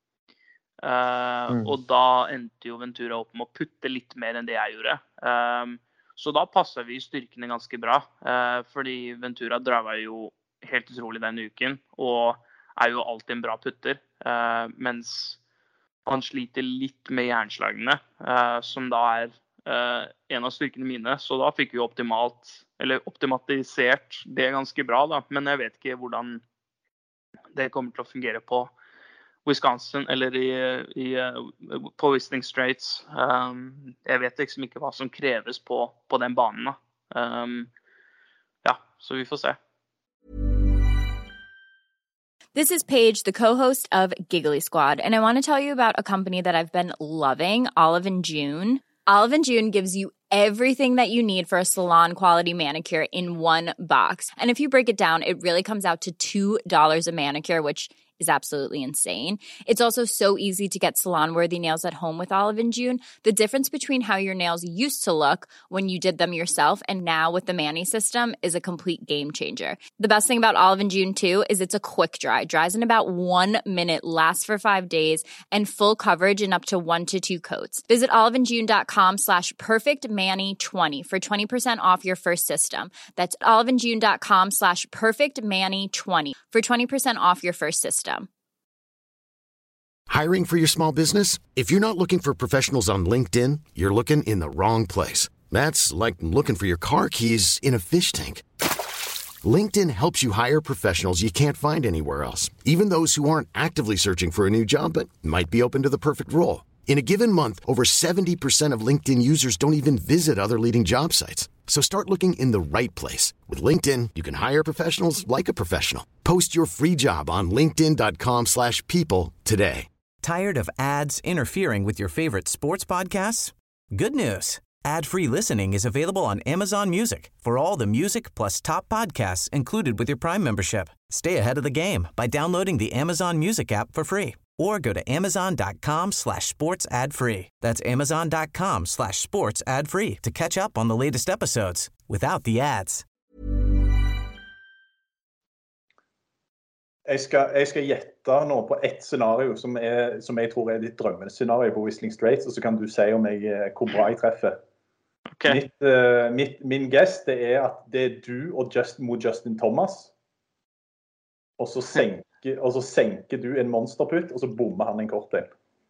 Eh, mm. Og da endte jo Ventura opp med å putte litt mer enn det jeg gjorde. Eh, Så da passer vi styrkene ganske bra, eh, fordi Ventura driver jo helt utrolig denne uken, og er jo alltid en bra putter, eh, mens han sliter litt med jernslagene, eh, som da er eh, en av styrkene mine. Så da fikk vi optimalt, eller optimalisert det ganske bra, da. Men jeg vet ikke hvordan det kommer til å fungere på Wisconsin eller i, i, på Whistling Straits. Um, jeg vet liksom ikke hva som kreves på, på den banen. Um, ja, så vi får se. This is Paige, the co-host of Giggly Squad, and I want to tell you about a company that I've been loving, Olive and June. Olive and June gives you everything that you need for a salon-quality manicure in one box. And if you break it down, it really comes out to two dollars a manicure, which is absolutely insane. It's also so easy to get salon-worthy nails at home with Olive and June. The difference between how your nails used to look when you did them yourself and now with the Mani system is a complete game changer. The best thing about Olive and June too is it's a quick dry. Dries in about one minute, lasts for five days, and full coverage in up to one to two coats. Visit oliveandjune.com slash perfectmani20 for twenty percent off your first system. That's oliveandjune.com slash perfectmani20 for twenty percent off your first system. Hiring for your small business? If you're not looking for professionals on LinkedIn, you're looking in the wrong place. That's like looking for your car keys in a fish tank. LinkedIn helps you hire professionals you can't find anywhere else, even those who aren't actively searching for a new job but might be open to the perfect role. In a given month, over seventy percent of LinkedIn users don't even visit other leading job sites. So start looking in the right place. With LinkedIn, you can hire professionals like a professional. Post your free job on linkedin.com slash people today. Tired of ads interfering with your favorite sports podcasts? Good news. Ad-free listening is available on Amazon Music for all the music plus top podcasts included with your Prime membership. Stay ahead of the game by downloading the Amazon Music app for free or go to amazon.com slash sports ad free. That's amazon.com slash sports ad free to catch up on the latest episodes without the ads. Jeg skal, jeg skal gjette nå på ett scenario som, er, som jeg tror er ditt drømmescenario på Whistling Straits, og så kan du si om jeg, hvor bra jeg treffer. Okay. Mitt, uh, mitt, min guess det er at det er du og Just, mot Justin Thomas, og så, senker, og så senker du en monsterputt, og så bommer han en cocktail.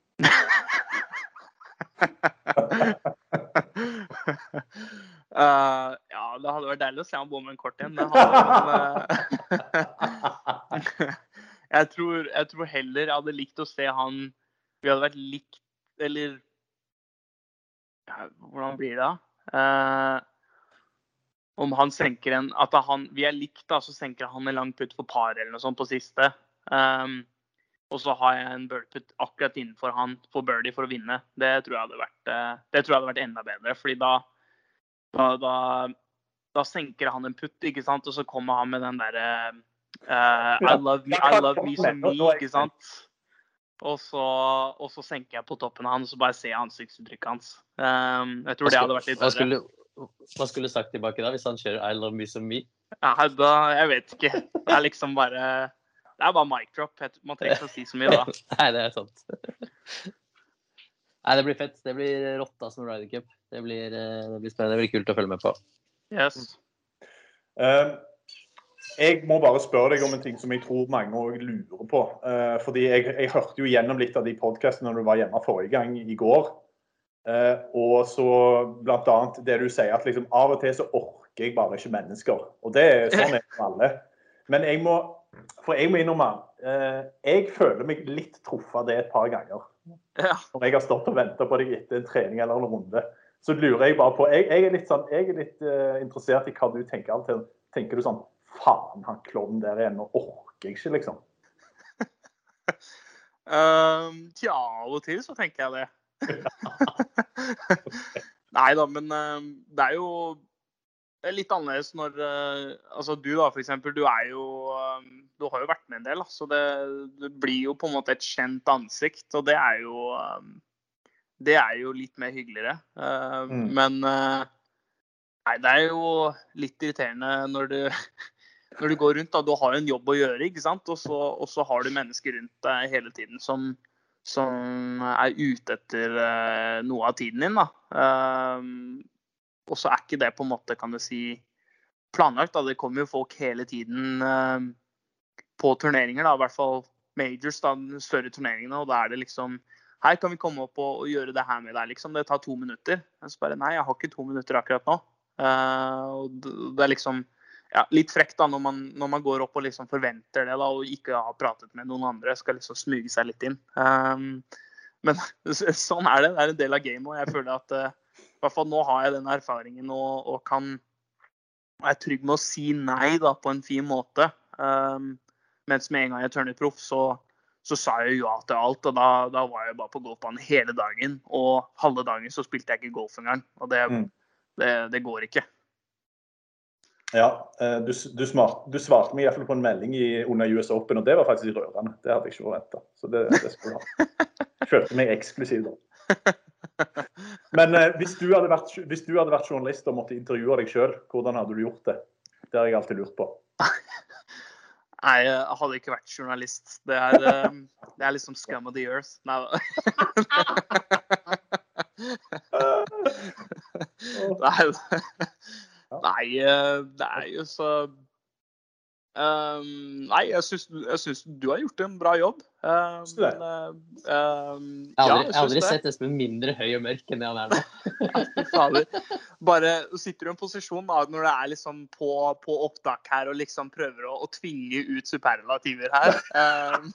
Uh, ja, det hadde vært deilig å se han bomme en kort igjen. Det hadde, men, uh, jeg, tror, jeg tror heller jeg hadde likt å se han. Vi hadde vært likt, eller ja, hvordan blir det da? Uh, om han senker en, at han, vi er likt da, så senker han en lang putt for par eller noe sånt på siste. Um, og så har jeg en birdputt akkurat innenfor han for birdie for å vinne. Det tror jeg hadde vært, uh, det tror jeg hadde vært enda bedre, fordi da Da, da, da senker han en putt, ikke sant? Og så kommer han med den der uh, I love me, I love me som me, ikke sant? Og så, og så senker jeg på toppen av han, og så bare ser jeg ansiktsuttrykket hans. Um, jeg tror det hadde vært litt bedre. Hva skulle, hva skulle du sagt tilbake da, hvis han kjører I love me som me? Ja, da, jeg vet ikke. Det er liksom bare, det er bare mic drop. Man trenger ikke å si så mye da. Nei, det er sant. Nei, det blir fett. Det blir rått som Ryder Cup. Det blir, det blir spennende. Det blir kult å følge med på. Yes. Uh, jeg må bare spørre deg om en ting som jeg tror mange også lurer på. Uh, fordi jeg, jeg hørte jo gjennom litt av de podcastene når du var hjemme forrige gang i går. Uh, og så blant annet det du sier at liksom, av og til så orker jeg bare ikke mennesker. Og det er sånn er det for alle. Men jeg må, for jeg må innom uh, jeg føler meg litt truffet det et par ganger. Ja. Når jeg har stått og ventet på deg etter en trening eller en runde, så lurer jeg bare på, jeg, jeg er litt, sånn, jeg er litt uh, interessert i hva du tenker av til. Tenker du sånn, faen, han klovnen der igjen, og orker jeg ikke, liksom? um, tja, av og til så tenker jeg det. Nei da, men uh, det er jo det er litt annerledes når, uh, altså du da for eksempel, du er jo, um, du har jo vært med en del, da, så det, det blir jo på en måte et kjent ansikt, og det er jo, um, det er jo litt mer hyggeligere. Uh, mm. Men uh, nei, det er jo litt irriterende når du, når du går rundt, da, du har jo en jobb å gjøre, ikke sant? Og så, og så har du mennesker rundt deg hele tiden som, som er ute etter uh, noe av tiden din, da. Uh, Og så er ikke det på en måte, kan du si, planlagt. Da. Det kommer jo folk hele tiden uh, på turneringer, da, i hvert fall majors, da, større turneringene. Og da er det liksom, her kan vi komme opp og, og gjøre det her med deg, liksom. Det tar to minutter. Jeg så bare, nei, jeg har ikke to minutter akkurat nå. Uh, og det er liksom ja, litt frekt da, når man, når man går opp og liksom forventer det, da, og ikke har pratet med noen andre, skal liksom smuge seg litt inn. Um, men sånn er det. Det er en del av gamet, og jeg føler at uh, i hvert fall nå har jeg den erfaringen og, og kan være trygg med å si nei da, på en fin måte. Um, mens med en gang jeg turnet proff, så, så sa jeg jo ja til alt. Og da, da var jeg bare på golfbanen hele dagen. Og halve dagen så spilte jeg ikke golf engang. Og det, mm. det, det går ikke. Ja, du, du, smart, du svarte meg i hvert fall på en melding i, under U S Open, og det var faktisk rørende. Det hadde jeg ikke forventet. Så det, det skulle du ha. Jeg følte meg eksklusiv da. Men eh, hvis, du hadde vært, hvis du hadde vært journalist og måtte intervjue deg selv, hvordan hadde du gjort det? Det har jeg alltid lurt på. Nei, jeg hadde ikke vært journalist. Det er, det er liksom scum of the earth. Nei da. Nei, nei, det er jo så um, Nei, jeg synes, jeg synes du har gjort en bra jobb. Um, men, um, jeg har aldri, ja, jeg jeg aldri sett Espen mindre høy og mørk enn det han er nå. Bare sitter du i en posisjon da, når det er liksom på, på opptak her og liksom prøver å, å tvinge ut superlativer her. Um,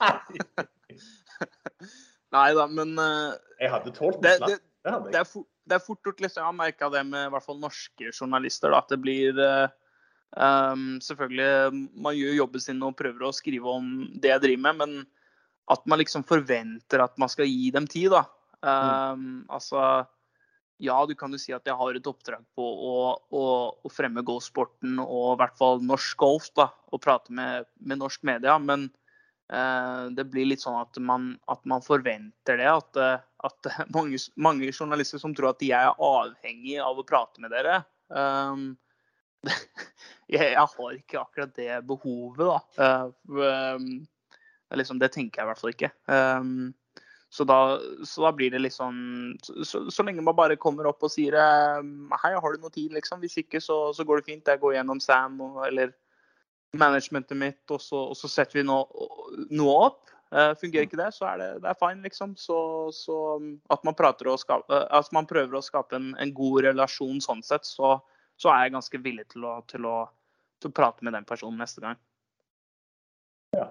nei da, men uh, jeg hadde tålt det, det, det, det, er for, det er fort gjort liksom, jeg har merket det med i hvert fall norske journalister da, at det blir uh, um, selvfølgelig, man gjør jobben sin og prøver å skrive om det jeg driver med, men at man liksom forventer at man skal gi dem tid da. Um, mm. Altså, ja, du kan jo si at jeg har et oppdrag på å, å, å fremme golfsporten og i hvert fall norsk golf da, og prate med, med norsk media, men uh, det blir litt sånn at man, at man forventer det, at, at mange, mange journalister som tror at jeg er avhengig av å prate med dere. Um, jeg, jeg har ikke akkurat det behovet da. Uh, um, liksom, det tenker jeg i hvert fall ikke. Um, Så da, så da blir det liksom, så, så, så lenge man bare kommer opp og sier, hei, har du noe tid liksom? Hvis ikke, så, så går det fint. Jeg går gjennom Sam og, eller managementet mitt, og så, og så setter vi noe, noe opp. Uh, fungerer ikke det, så er det, det er fine liksom. Så, så at, man prater og skape, at man prøver å skape en, en god relasjon sånn sett, så, så er jeg ganske villig til å, til, å, til å prate med den personen neste gang. Ja.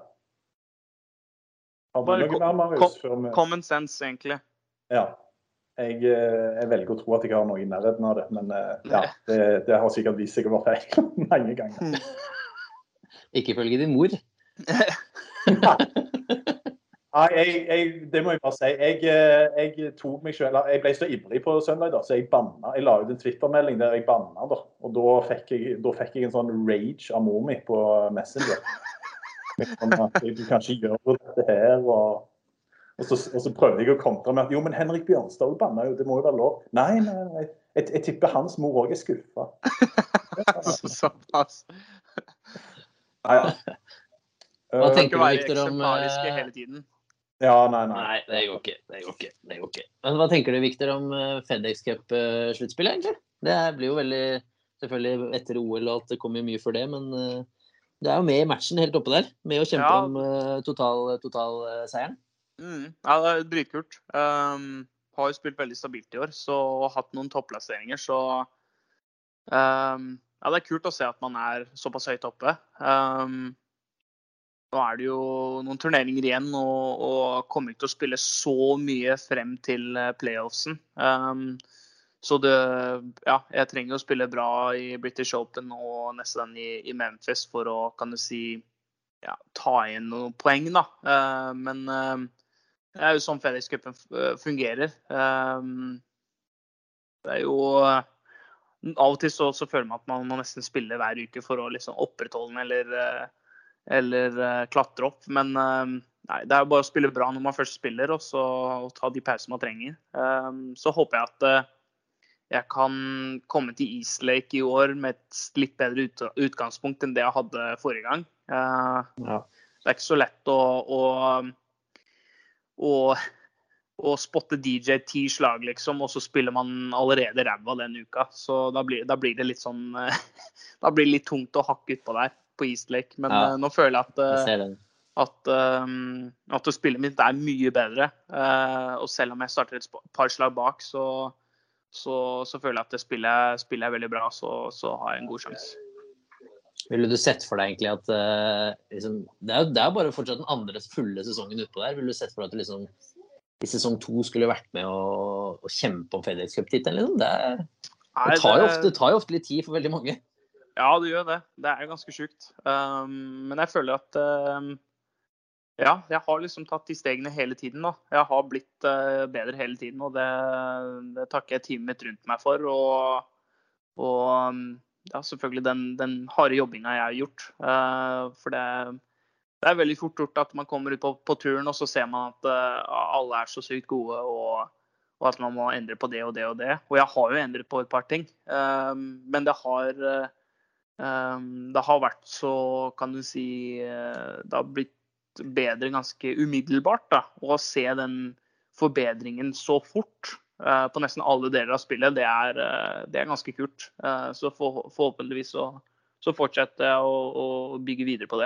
Bare kom, common sense, egentlig. Ja. Jeg, jeg velger å tro at jeg har noe i nærheten av det, men ja, det, det har sikkert vist seg å være feil mange ganger. Ikke ifølge din mor. Nei, jeg, jeg, det må jeg bare si. Jeg, jeg tok meg selv, jeg ble så ivrig på søndag, da, så jeg bannet. Jeg la ut en Twitter-melding der jeg bannet, da, og da fikk, jeg, da fikk jeg en sånn rage av mor mi på Messenger. Du kan ikke gjøre dette her, og, og, så, og så prøvde jeg å kontre med at jo, men Henrik Bjørnstad bannet jo, det må jo være lov. Nei, nei, nei, jeg, jeg tipper hans mor også er skuffet. Såpass. Nei, ja. Hva tenker du, Victor, om... hele tiden. Ja, nei, nei. Nei, det går ikke, det går ikke, det går ikke. Men hva tenker du, Victor, om FedEx Cup-sluttspillet, egentlig? Det blir jo veldig, selvfølgelig etter O L og alt, det kommer jo mye for det, men... Det er jo med i matchen helt oppe der, med å kjempe ja. om uh, total, total uh, seieren. Mm. Ja, det er dritkult. Um, har jo spilt veldig stabilt i år, så har hatt noen topplasseringer, så um, ja, det er kult å se at man er såpass høyt oppe. Um, nå er det jo noen turneringer igjen, og, og kommer ikke til å spille så mye frem til playoffsen. Um, Så det, ja, jeg trenger å spille bra i British Open og nesten i, i Memphis for å, kan du si, ja, ta igjen noen poeng da. Uh, men uh, det er jo sånn FedEx Cupen fungerer. Uh, det er jo, uh, av og til så, så føler man at man må nesten spille hver uke for å liksom opprettholde den eller, uh, eller uh, klatre opp. Men uh, nei, det er jo bare å spille bra når man først spiller, og så og ta de pauser man trenger. Uh, så håper jeg at uh, jeg kan komme til East Lake i år med et litt bedre ut, utgangspunkt enn det jeg hadde forrige gang. Uh, ja. Det er ikke så lett å, å, å, å spotte D J ti slag, liksom, og så spiller man allerede ræva den uka. Så da blir, da blir det litt sånn, da blir det litt tungt å hakke ut på der på East Lake. Men ja. uh, nå føler jeg at, uh, jeg at, um, at spillet mitt er mye bedre. Uh, og selv om jeg starter et par slag bak, så Så, så føler jeg at det spiller, spiller er veldig bra, så, så har jeg en god sjanse. Ville du sett for deg egentlig at uh, liksom, det, er, det er bare fortsatt den andre fulle sesongen utpå der. Ville du sett for deg at liksom, i sesong to skulle vært med å, å kjempe om FedEx Cup-tittelen? Liksom? Det, det, tar jo ofte, det tar jo ofte litt tid for veldig mange. Ja, det gjør det. Det er ganske sjukt. Um, men jeg føler at um, ja, jeg har liksom tatt de stegene hele tiden da. Jeg har blitt uh, bedre hele tiden, og det, det takker jeg teamet mitt rundt meg for. Og, og um, ja, selvfølgelig den, den harde jobbinga jeg har gjort. Uh, for det, det er veldig fort gjort at man kommer ut på, på turen, og så ser man at uh, alle er så sykt gode, og, og at man må endre på det og det og det. Og jeg har jo endret på et par ting. Uh, men det har, uh, um, det har vært så, kan du si, uh, det har blitt bedre ganske umiddelbart da, å se den forbedringen så fort uh, på nesten alle deler av spillet, det er, uh, det er ganske kult. Uh, så for, forhåpentligvis så, så fortsetter jeg å, å bygge videre på det.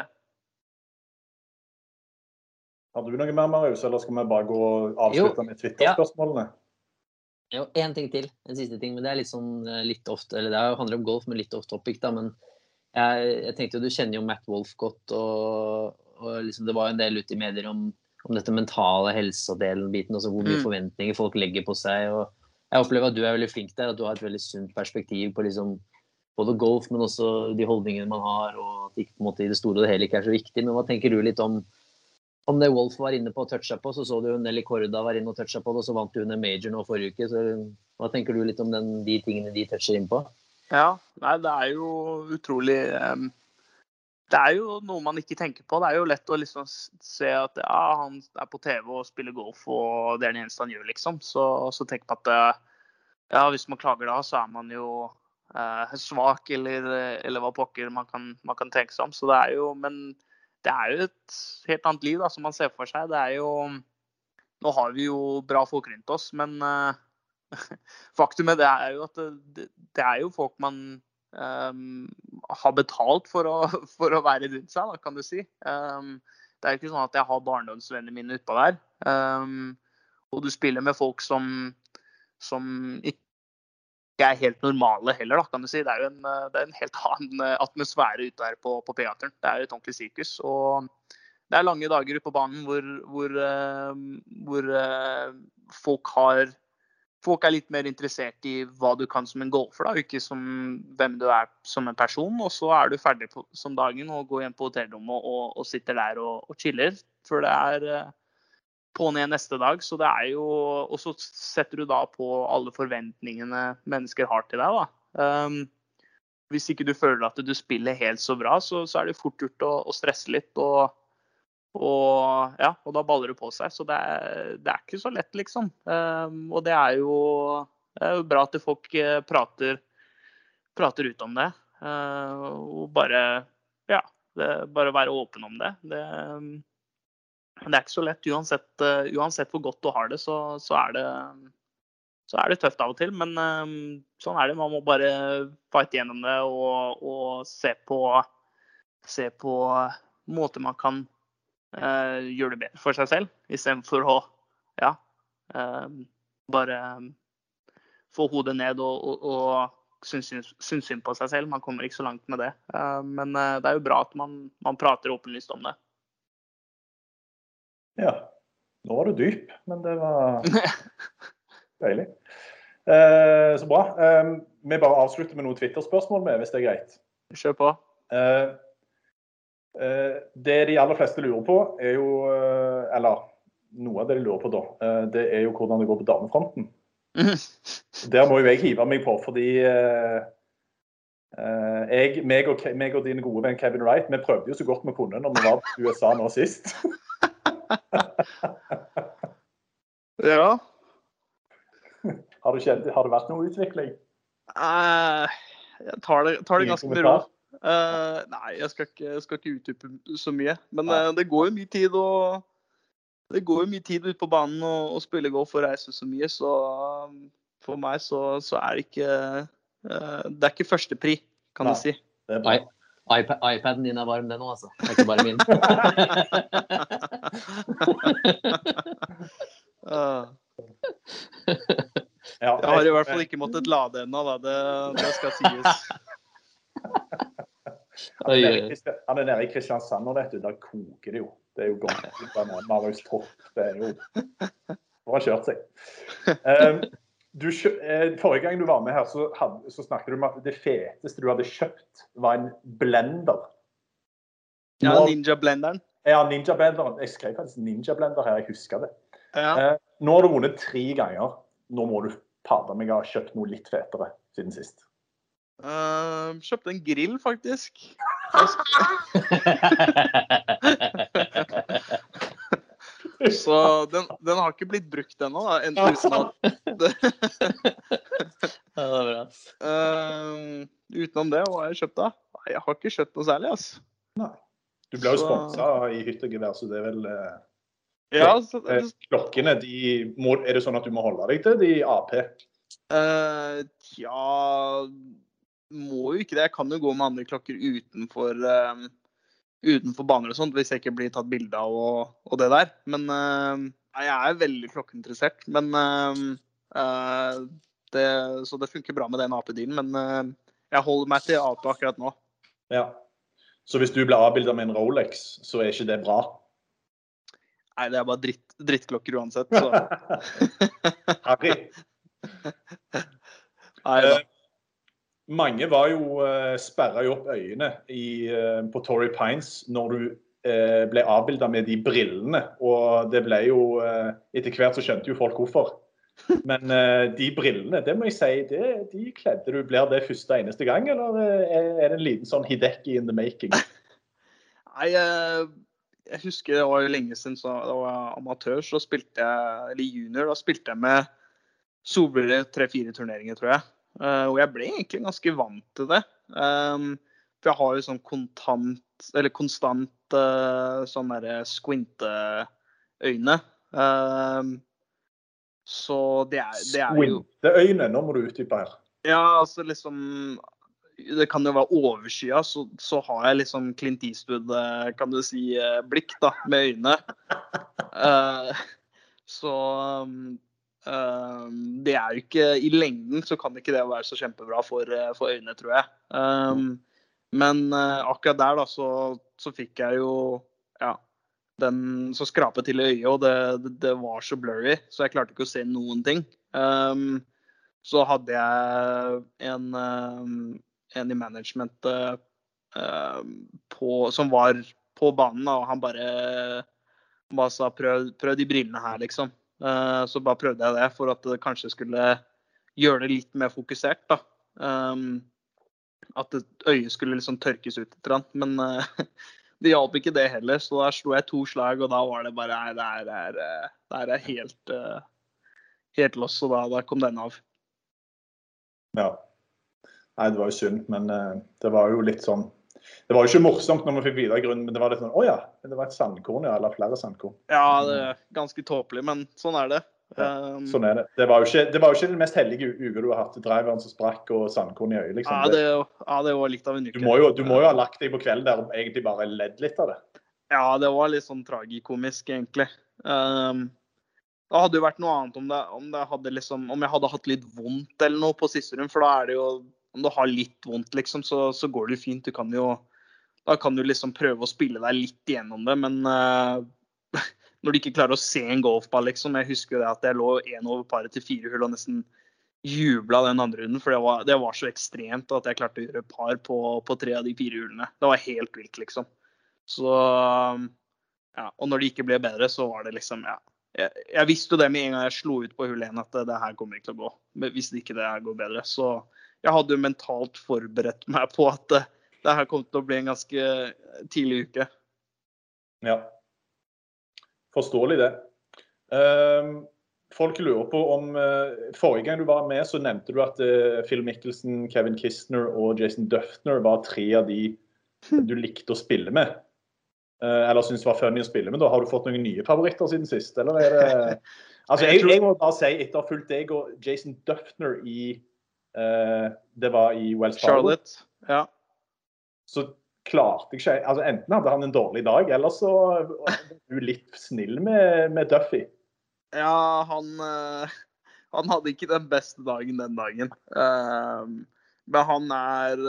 Har du noe mer, Marius, eller skal vi bare gå og avslutte jo, med Twitter-spørsmålene? Ja. Jo, en ting til, en siste ting, men det er litt sånn litt ofte, eller det handler om golf, men litt off topic da, men jeg, jeg tenkte jo, du kjenner jo Matt Wolff godt, og og liksom, det var en del ute i medier om, om dette mentale helsedelen biten, altså hvor mye mm. forventninger folk legger på seg, og jeg opplever at du er veldig flink der, at du har et veldig sunt perspektiv på liksom, både golf, men også de holdningene man har, og at det ikke på en måte i det store og det hele ikke er så viktig, men hva tenker du litt om, om det Wolff var inne på å touche på, så så du Nelly Korda var inne og touche på det, og så vant du en major nå forrige uke, så hva tenker du litt om den, de tingene de toucher inn på? Ja, nei, det er jo utrolig... Um Det er jo noe man ikke tenker på. Det er jo lett å liksom se at ja, han er på T V og spiller golf, og det er det eneste han gjør, liksom. Så, så tenk på at ja, hvis man klager da, så er man jo eh, svak, eller, eller hva pokker man kan, man kan tenke seg om. Så det er jo, men det er jo et helt annet liv da, som man ser for seg. Det er jo, nå har vi jo bra folk rundt oss, men eh, faktumet det er jo at det, det er jo folk man Um, har betalt for å, for å være rundt seg, da, kan du si. Um, det er ikke sånn at jeg har barndomsvennene mine utpå der. Um, og du spiller med folk som, som ikke er helt normale heller, da, kan du si. Det er jo en, det er en helt annen atmosfære ute her på, på P-ateren. Det er jo et ordentlig sirkus. Og det er lange dager ute på banen hvor, hvor, uh, hvor uh, folk har Folk er litt mer interessert i hva du kan som en golfer, da, ikke som hvem du er som en person. Og så er du ferdig på, som dagen og går hjem på hotellrommet og, og sitter der og, og chiller. For det er uh, på'n igjen neste dag. Så det er jo, og så setter du da på alle forventningene mennesker har til deg. Da. Um, hvis ikke du føler at du spiller helt så bra, så, så er det fort gjort å, å stresse litt. Og Og, ja, og da baller det på seg, så det er, det er ikke så lett, liksom. Um, og det er, jo, det er jo bra at folk prater, prater ut om det. Uh, og bare, ja, det, bare være åpen om det. Det, det er ikke så lett. Uansett, uh, uansett hvor godt du har det, så, så, er det, så er det tøft av og til. Men um, sånn er det. Man må bare fighte gjennom det og, og se på, se på måter man kan Uh, gjør det bedre for seg selv, i stedet for å ja, uh, bare um, få hodet ned og, og, og synes, synes synd på seg selv. Man kommer ikke så langt med det. Uh, men uh, det er jo bra at man, man prater åpenlyst om det. Ja, nå var du dyp, men det var deilig. Uh, så bra. Uh, vi bare avslutter med noen Twitter-spørsmål med, hvis det er greit. Kjør på. Uh, Det de aller fleste lurer på er jo, eller noe av det de lurer på da, det er jo hvordan det går på damefronten. Der må jo jeg hive meg på, fordi jeg, meg, og, meg og din gode venn Kevin Wright, vi prøvde jo så godt vi kunne når vi var i U S A nå sist. Ja. Har det, skjedd, har det vært noe utvikling? Uh, jeg tar det, tar det ganske med ro. Uh, nei, jeg skal ikke, jeg skal ikke utdype så mye, men uh, det går jo mye tid og det går jo mye tid ut på banen og, og spille golf og reise så mye, så uh, for meg så, så er det ikke uh, det er ikke første pri, kan du si. Det er bra. iPad, iPaden din er varm den nå, altså. Det er ikke bare min. uh. Ja, jeg har i hvert fall ikke måttet lade ennå, da. Det, det skal sies. Han er, nede, han er nede i Kristiansand, og vet du, der koker det jo. Det er jo godt. Marius Topp, det er jo... Det har kjørt seg. Um, du, forrige gang du var med her, så, hadde, så snakket du om at det feteste du hadde kjøpt var en blender. Nå, ja, Ninja-blenderen. Ja, Ninja-blenderen. Jeg skrev faktisk Ninja-blender her, jeg husker det. Ja. Uh, nå har du vunnet tre ganger. Nå må du padde meg ha kjøpt noe litt fetere siden sist. Uh, kjøpte en grill, faktisk. Så den, den har ikke blitt brukt ennå, da. En, uten at det, Ja, det er bra. uh, utenom det, hva har jeg kjøpt da? Nei, jeg har ikke kjøpt noe særlig, ass. Nei. Du ble jo Så- sponset i hytt og gevær, så det er vel... eh, Ja, så, eh, Klokkene, de må, er det sånn at du må holde deg til de A P? uh, ja, må jo ikke det. Jeg kan jo gå med andre klokker utenfor, um, utenfor baner og sånt, hvis jeg ikke blir tatt bilde av og, og det der. Men uh, nei, jeg er veldig klokkeinteressert. Men uh, uh, det, så det funker bra med den A P-dealen, men uh, jeg holder meg til A P akkurat nå. Ja. Så hvis du blir avbildet med en Rolex, så er ikke det bra? Nei, det er bare dritt, drittklokker uansett, så. Harry. Nei da. Eh, mange var jo eh, sperret jo opp øynene i, eh, på Torrey Pines når du eh, ble avbildet med de brillene, og det ble jo, eh, etter hvert så skjønte jo folk hvorfor. Men eh, de brillene, det må jeg si, det, de kledde du, blir det første eneste gang, eller er, er det en liten sånn Hideki in the making? Nei, jeg, jeg husker det var jo lenge siden så da var jeg amatør, så spilte jeg, eller junior, da spilte jeg med solbriller tre-fire turneringer, tror jeg. Uh, og jeg ble egentlig ganske vant til det. Um, for jeg har jo sånn kontant, eller konstant uh, sånn der squinte-øyne. Um, så det er, det er jo... Squinte-øyne, nå må du utdype her. Ja, altså liksom... Det kan jo være overskya, så, så har jeg liksom Clint Eastwood, kan du si, blikk da, med øynene. Uh, så um, um, det er jo ikke, i lengden så kan ikke det være så kjempebra for, for øynene, tror jeg. Um, men uh, akkurat der da, så, så fikk jeg jo, ja, den så skrapet til i øyet, og det, det, det var så blurry, så jeg klarte ikke å se noen ting. Um, så hadde jeg en... Um, en i management uh, på, som var på banen, og han bare, bare sa, prøv, prøv de brillene her, liksom. Uh, så bare prøvde jeg det, for at det kanskje skulle gjøre det litt mer fokusert, da. Um, at det, øyet skulle liksom tørkes ut litt, men uh, det hjalp ikke det heller, så da slo jeg to slag, og da var det bare, nei, det er, det er, det er helt, uh, helt loss, og da, da kom den av. Ja. Nei, det var jo synd, men uh, det var jo litt sånn, det var jo ikke morsomt når man fikk videre grunnen, men det var litt sånn, åja, det var et sandkorn, ja, eller flere sandkorn. Ja, det er ganske tåpelig, men sånn er det. Ja, sånn er det. Det var jo ikke, det var jo ikke den mest heldige uka du har hatt, driveren som sprakk og sandkorn i øyet, liksom. Ja, det, ja, det var litt av en uke. Du må jo, du må jo ha lagt deg på kvelden der og egentlig bare ledd litt av det. Ja, det var litt sånn tragikomisk, egentlig. Um, det hadde jo vært noe annet om, det, om, det hadde liksom, om jeg hadde hatt litt vondt eller noe på siste rundt, for da er det jo, om du har litt vondt, liksom, så, så går det jo fint. Du kan jo, da kan du liksom prøve å spille deg litt igjennom det, men uh, når du ikke klarer å se en golfball, liksom, jeg husker jo det at jeg lå en over paret til fire hull og nesten jublet den andre runden, for det var, det var så ekstremt at jeg klarte å gjøre par på, på tre av de fire hullene. Det var helt vilt, liksom. Så, ja, og når det ikke ble bedre, så var det liksom, ja, jeg, jeg visste jo det med en gang jeg slo ut på hull én at det, det her kommer ikke til å gå, hvis det ikke det her går bedre, så jeg hadde jo mentalt forberedt meg på at det, det her kom til å bli en ganske tidlig uke. Ja, forståelig det. Um, folk lurer på om, uh, forrige gang du var med så nevnte du at uh, Phil Mickelson, Kevin Kisner og Jason Duffner var tre av de du likte å spille med. Uh, eller synes var funny å spille med. Da har du fått noen nye favoritter siden sist, eller er det... Altså, jeg, jeg må bare si, etter å ha fulgt deg og Jason Duffner i Uh, det var i Wells Fargo. Charlotte, ja. Så klarte jeg ikke, altså enten hadde han en dårlig dag, eller så var du litt snill med, med Duffy. Ja, han, uh, han hadde ikke den beste dagen den dagen. Uh, men han er,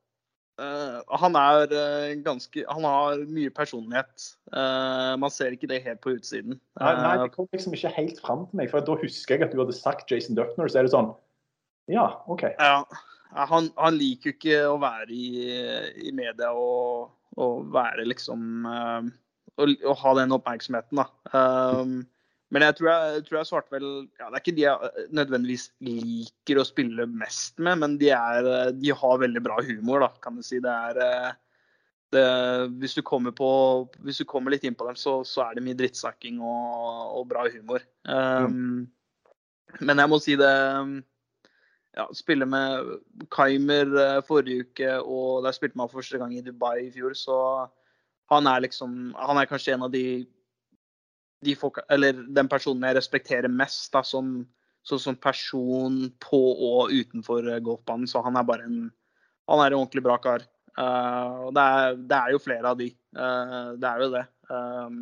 uh, han er uh, ganske, han har mye personlighet. Uh, man ser ikke det helt på utsiden. Uh, nei, nei, det kom liksom ikke helt frem til meg, for da husker jeg at du hadde sagt Jason Duffner, så er det sånn, ja, ok. Ja, han, han liker jo ikke å være i, i media og, og være liksom, uh, og, og ha den oppmerksomheten da. Um, Men jeg tror jeg, jeg tror jeg svarte vel, ja, det er ikke de jeg nødvendigvis liker å spille mest med, men de, er, de har veldig bra humor, da, kan du si. Det er, det, hvis, du kommer på, hvis du kommer litt inn på dem, så, så er det mye drittsnakking og, og bra humor. Um, mm. Men jeg må si det, ja, spille med Kaimer forrige uke, og der spilte man første gang i Dubai i fjor, så han er liksom, han er kanskje en av de De folk, eller den personen jeg respekterer mest da, som, så, som person på og utenfor golfbanen, så han er bare en, han er en ordentlig bra kar. Uh, og det er, det er jo flere av de, uh, det er jo det. Um,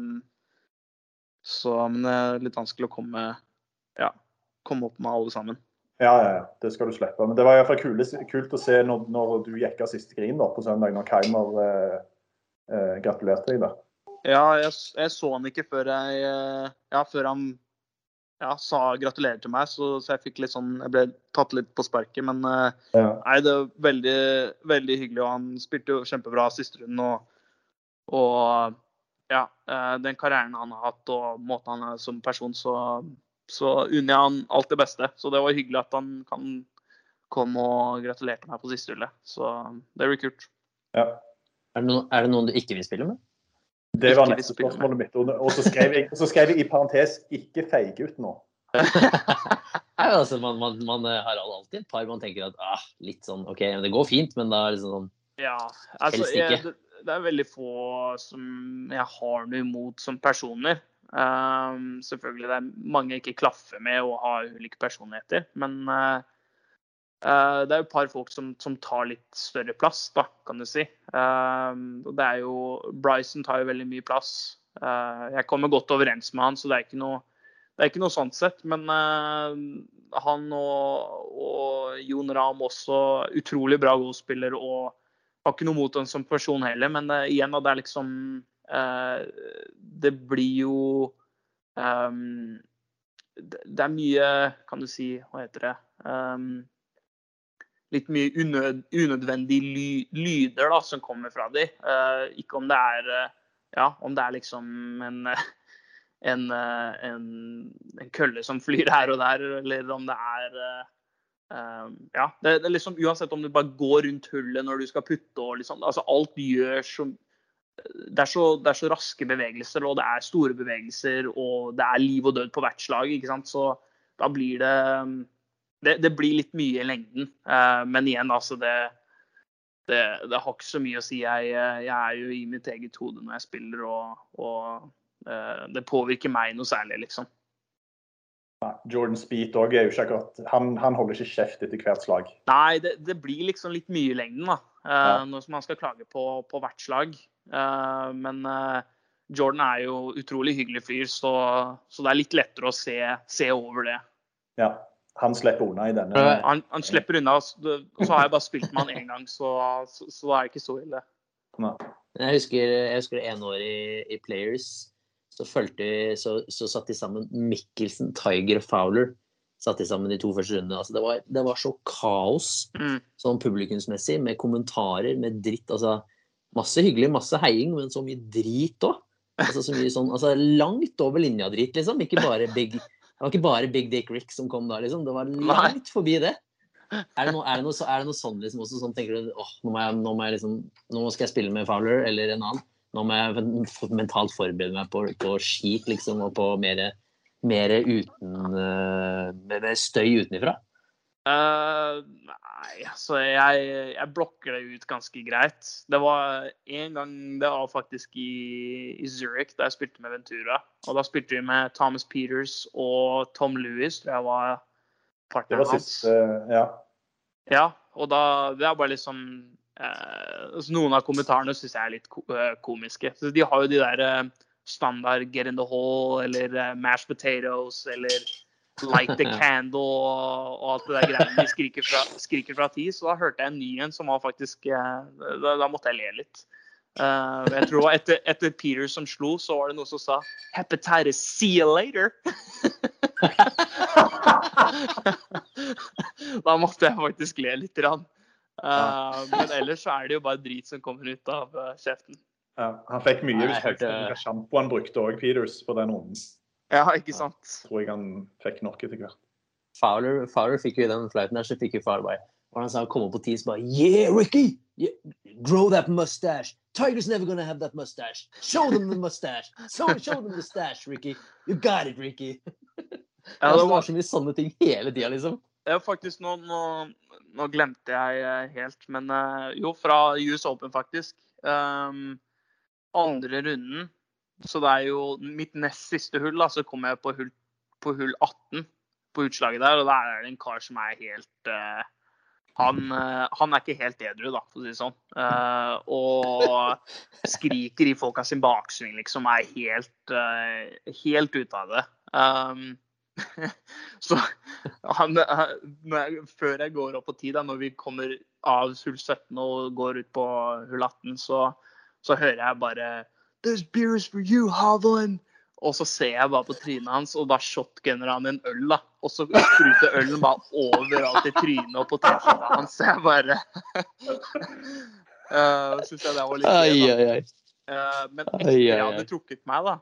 så, men det er litt vanskelig å komme, ja, komme opp med alle sammen. Ja, ja, ja, det skal du slippe. Men det var i hvert fall kult, kult å se når, når du gikk av siste green da, på søndag, når Kaimer uh, uh, gratulerte deg da. Ja, jeg, jeg så han ikke før jeg, ja, før han ja, sa gratulerer til meg, så, så jeg fikk litt sånn, jeg ble tatt litt på sparket, men ja. Nei, det var veldig, veldig hyggelig, og han spilte jo kjempebra siste runden, og, og ja, den karrieren han har hatt, og måten han er som person, så, så unner jeg han alt det beste, så det var hyggelig at han kan komme og gratulere meg på siste rulle, så det blir kult. Ja. Er det, no, er det noen du ikke vil spille med? Det var neste spørsmålet mitt, og så skrev jeg, så skrev jeg i parentes, ikke feige ut nå. Nei, altså, man, man, man har alltid et par man tenker at, ah, litt sånn, ok, det går fint, men da er det sånn, ja, altså, jeg, det, det er veldig få som jeg har noe imot som personer. Um, selvfølgelig, det er mange jeg ikke klaffer med og har ulike personligheter, men uh, Uh, det er jo et par folk som, som tar litt større plass, da, kan du si. Uh, og det er jo, Bryson tar jo veldig mye plass. Uh, jeg kommer godt overens med han, så det er ikke noe, det er ikke noe sånt sett. Men uh, han og, og Jon Rahm også utrolig bra golfspiller, og har ikke noe mot han som person heller. Men uh, igjen, da, det er liksom, uh, det blir jo, um, det, det er mye, kan du si, hva heter det? Um, litt mye unød, unødvendige ly, lyder da, som kommer fra de. Uh, ikke om det er, uh, ja, om det er liksom en, en, uh, en, en kølle som flyr her og der, eller om det er, uh, uh, ja, det, det er liksom, uansett om du bare går rundt hullet når du skal putte, og liksom, altså alt gjør som, det er, så, det er så raske bevegelser, og det er store bevegelser, og det er liv og død på hvert slag, ikke sant? Så da blir det, Det, det blir litt mye i lengden, uh, men igjen, altså, det, det, det har ikke så mye å si. Jeg, jeg er jo i mitt eget hode når jeg spiller, og, og uh, det påvirker meg noe særlig, liksom. Ja, Jordan Spieth også er jo ikke akkurat, han, han holder ikke kjeft etter hvert slag. Nei, det, det blir liksom litt mye i lengden, da, uh, ja. Når man skal klage på, på hvert slag. Uh, men uh, Jordan er jo utrolig hyggelig fyr, så, så det er litt lettere å se, se over det. Ja. Han slipper unna i denne. Han, han slipper unna, og så har jeg bare spilt med han en gang, så, så, så er det ikke så ille. Nei. Jeg husker, jeg husker en år i, i Players, så, følte, så, så satt de sammen Mickelson, Tiger og Fowler, satt de sammen de to første rundene. Altså, det, var, det var så kaos, mm. sånn publikumsmessig, med kommentarer, med dritt, altså masse hyggelig, masse heiing, men så mye drit også. Altså, så mye sånn, altså langt over linja drit, liksom, ikke bare big... Det var ikke bare Big Dick Rick som kom da, liksom. Det var langt forbi det. Er det noe, er det noe, er det noe sånn, liksom, også sånn, tenker du, åh, nå må jeg, nå må jeg liksom, nå skal jeg spille med Fowler eller en annen. Nå må jeg mentalt forberede meg på, på skit, liksom, og på mer, mer uten, uh, med støy utenifra. Uh, nei, altså, jeg, jeg blokker det ut ganske greit. Det var en gang, det var faktisk i, i Zurich, da jeg spilte med Ventura. Og da spilte vi med Thomas Peters og Tom Lewis, tror jeg var partneren hans. Det var sist, uh, ja. Ja, og da, det er bare liksom, uh, altså noen av kommentarene synes jeg er litt ko uh, komiske. Så de har jo de der uh, standard get in the hole, eller uh, mashed potatoes, eller light the candle, og, og alt det der greiene de skriker fra, skriker fra ti. Så da hørte jeg en ny en som var faktisk, uh, da, da måtte jeg le litt. Uh, jeg tror etter, etter Peters som slo, så var det noe som sa hepatitis, see you later. Da måtte jeg faktisk le litt. Uh, men ellers så er det jo bare drit som kommer ut av uh, kjeften. Ja, han fikk mye ut av shampoo han brukte også, Peters, på den runden. Ja, ikke sant? Jeg tror jeg han fikk nok etter hvert. Fowler, Fowler fikk jo i den flighten der, så fikk jo Fowler bare, og han sa, kom opp på tees, bare, yeah, Ricky! Yeah, grow that mustache! Tiger's never gonna have that mustache! Show them the mustache! So, show them the stash, Ricky! You got it, Ricky! Ja, det var så mye sånne ting hele tiden, liksom. Ja, faktisk, nå, nå, nå glemte jeg helt, men uh, jo, fra U S Open faktisk. Um, andre runden, så det er jo mitt nest siste hull, da, så kom jeg på hull, på hull atten på utslaget der, og der er det en kar som er helt... Uh, han, uh, han er ikke helt edru, da, for å si det sånn. Uh, og skriker i folka sin baksving, liksom, er helt, uh, helt ute av det. Um, så han, uh, før jeg går opp på tid, da, når vi kommer av hull sytten og går ut på hull atten, så, så hører jeg bare There's beers for you, Hovland! Og så ser jeg bare på trynet hans, og da shotgunner han en øl, da. Og så spruter ølen bare overalt i trynet og på t-skjorten hans. Så jeg bare uh, synes jeg det var litt ai, ai, ai. Uh, men etter ai, ai, ai. Jeg hadde trukket meg, da,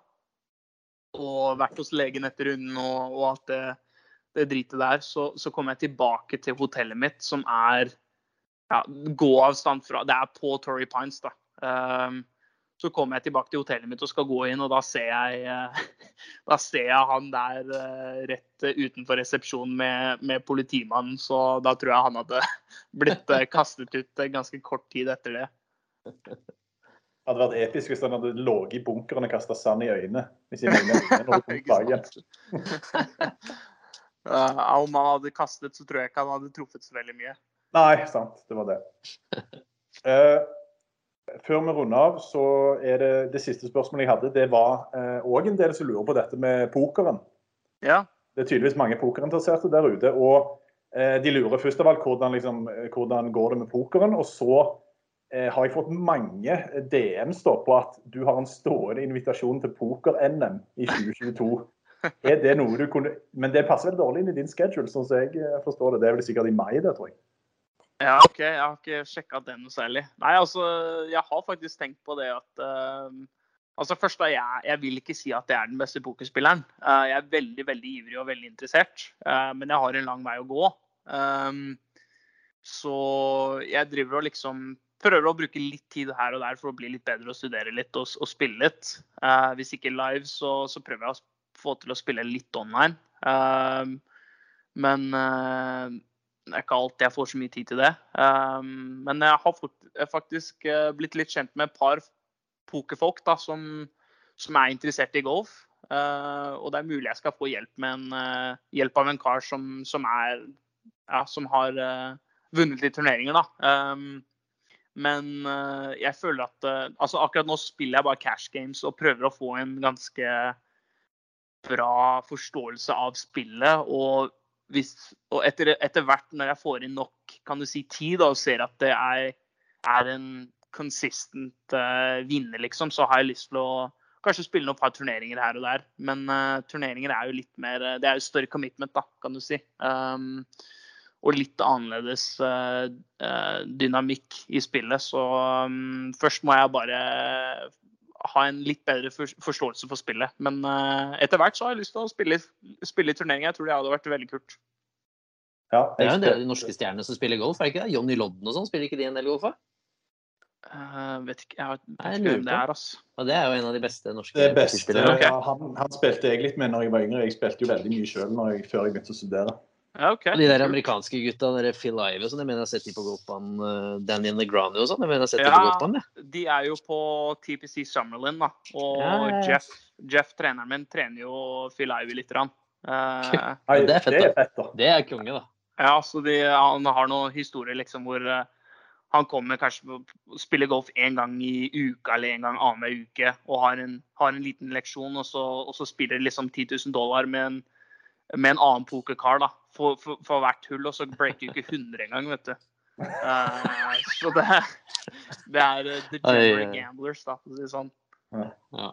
og vært hos legen etter runden og, og alt det, det dritet der, så, så kom jeg tilbake til hotellet mitt, som er ja, gåavstand fra, det er på Torrey Pines, da. Um, så kommer jeg tilbake til hotellet mitt og skal gå inn, og da ser jeg, da ser jeg han der rett utenfor resepsjonen med, med politimannen, så da tror jeg han hadde blitt kastet ut ganske kort tid etter det. Det hadde vært episk hvis han hadde låget i bunkeren og kastet sand i øynene, i sine øyne når du kom tilbake igjen. Ja, om han hadde kastet, så tror jeg ikke han hadde truffet så veldig mye. Nei, sant, det var det. Uh, Før vi runder av, så er det det siste spørsmålet jeg hadde, det var eh, også en del som lurer på dette med pokeren. Ja. Det er tydeligvis mange pokerinteresserte der ute, og eh, de lurer først av alt hvordan, liksom, hvordan går det med pokeren, og så eh, har jeg fått mange D M's da, på at du har en stående invitasjon til poker-N M i tjue tjueto. Er det noe du kunne... Men det passer vel dårlig inn i din schedule, sånn som jeg forstår det. Det er vel sikkert i mai det, tror jeg. Ja, ok. Jeg har ikke sjekket den noe særlig. Nei, altså, jeg har faktisk tenkt på det at... Uh, altså, først da, jeg, jeg vil ikke si at det er den beste pokerspilleren. Uh, jeg er veldig, veldig ivrig og veldig interessert. Uh, men jeg har en lang vei å gå. Um, så jeg driver og liksom... Prøver å bruke litt tid her og der for å bli litt bedre og studere litt og, og spille litt. Uh, hvis ikke live, så, så prøver jeg å få til å spille litt online. Uh, men... Uh, Det er ikke alltid jeg får så mye tid til det. Um, men jeg har fort, jeg faktisk uh, blitt litt kjent med et par pokerfolk da, som, som er interessert i golf. Uh, og det er mulig jeg skal få hjelp, med en, uh, hjelp av en kar som, som, er, ja, som har uh, vunnet litt turneringer. Da. Um, men uh, jeg føler at uh, altså akkurat nå spiller jeg bare cash games og prøver å få en ganske bra forståelse av spillet. Og Hvis, og etter, etter hvert når jeg får inn nok, kan du si, tid da, og ser at det er, er en consistent uh, vinner, liksom, så har jeg lyst til å kanskje spille noen par turneringer her og der. Men uh, turneringer er jo litt mer, det er jo større commitment, da, kan du si. Um, og litt annerledes uh, uh, dynamikk i spillet. Så um, først må jeg bare ha en litt bedre forståelse for spillet. Men uh, etter hvert så har jeg lyst til å spille, spille i turneringer. Jeg tror det hadde vært veldig kult. Ja, det er jo en del av de norske stjernene som spiller golf, er det ikke det? Johnny Lodden og sånn, spiller ikke de en del golf, da? Uh, vet ikke, jeg vet ikke hvem det er, altså. Ja, det er jo en av de beste norske det beste, spillere. Okay. Ja, han, han spilte jeg litt med når jeg var yngre. Jeg spilte jo veldig mye selv når jeg, før jeg begynte å studere. Ja, okay. Og de der amerikanske gutta, der Phil Ivey og sånn, jeg mener jeg har sett de på golfbanen, uh, Danny Negreanu og sånn, jeg mener jeg har sett ja, de på golfbanen, ja. De er jo på T P C Summerlin, da, og ja, ja, ja. Jeff, Jeff, treneren min, trener jo Phil Ivey litt. Uh, Nei, det er fett, da. Det er, fett, da. Det er konge, da. Ja, så de, han har noen historier liksom hvor uh, han kommer kanskje å spille golf en gang i uka eller en gang annen hver uke, og har en, har en liten leksjon, og så, og så spiller de liksom ti tusen dollar med en med en annen pokerkar da, for, for, for hvert hull, og så breaker jo ikke hundre en gang, vet du. Uh, så det, det er uh, the general gamblers, da, for å si sånn. Ja. Ja.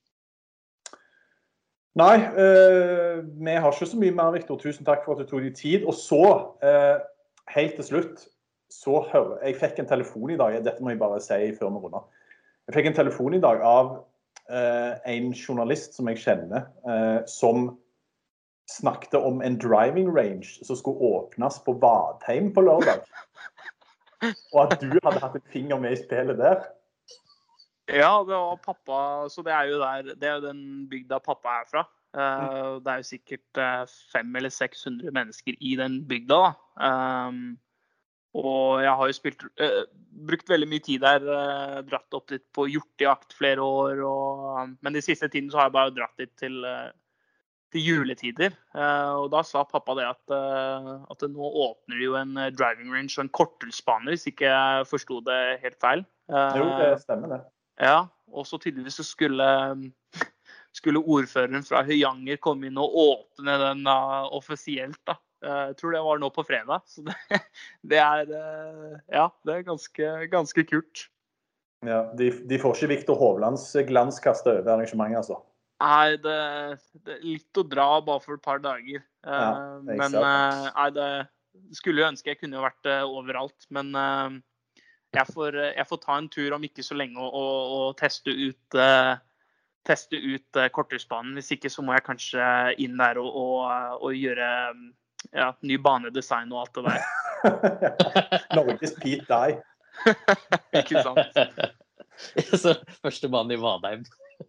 Nei, uh, vi har ikke så mye mer, Victor. Tusen takk for at du tog deg tid. Og så, uh, helt til slutt, så hører jeg fikk en telefon i dag, dette må jeg bare si før vi runder. Jeg fikk en telefon i dag av uh, en journalist som jeg kjenner, uh, som snakket om en driving range som skulle åpnes på Vadheim på lørdag. Og at du hadde hatt en finger med i spillet der. Ja, det var pappa, så det er jo der, det er jo den bygda pappa er fra. Uh, det er jo sikkert uh, fem eller seks hundre mennesker i den bygda da. Um, og jeg har jo spilt, uh, brukt veldig mye tid der, uh, dratt opp dit på hjortejakt flere år, og, um, men de siste tiden så har jeg bare dratt dit til, uh, til juletider. Uh, og da sa pappa det at, uh, at det nå åpner det jo en uh, driving range og en korthusbane, hvis ikke jeg forstod det helt feil. Uh, jo, det stemmer det. Ja, og så tydeligvis så skulle... Um, skulle ordføreren fra Høyanger komme inn og åpne den uh, offisielt da. Uh, jeg tror det var nå på fredag, så det, det er, uh, ja, det er ganske, ganske kult. Ja, de, de får ikke Victor Hovlands glanskaste over arrangementet, altså. Nei, det, det er litt å dra bare for et par dager. Uh, ja, men uh, nei, det skulle jo ønske jeg kunne vært uh, overalt, men uh, jeg, får, jeg får ta en tur om ikke så lenge og, og, og teste ut... Uh, teste ut uh, korthusbanen. Hvis ikke så må jeg kanskje inn der og, og, og gjøre ja, ny banedesign og alt det der. Norges Pete Dye. Ikke sant? Så første banen i Vadheim.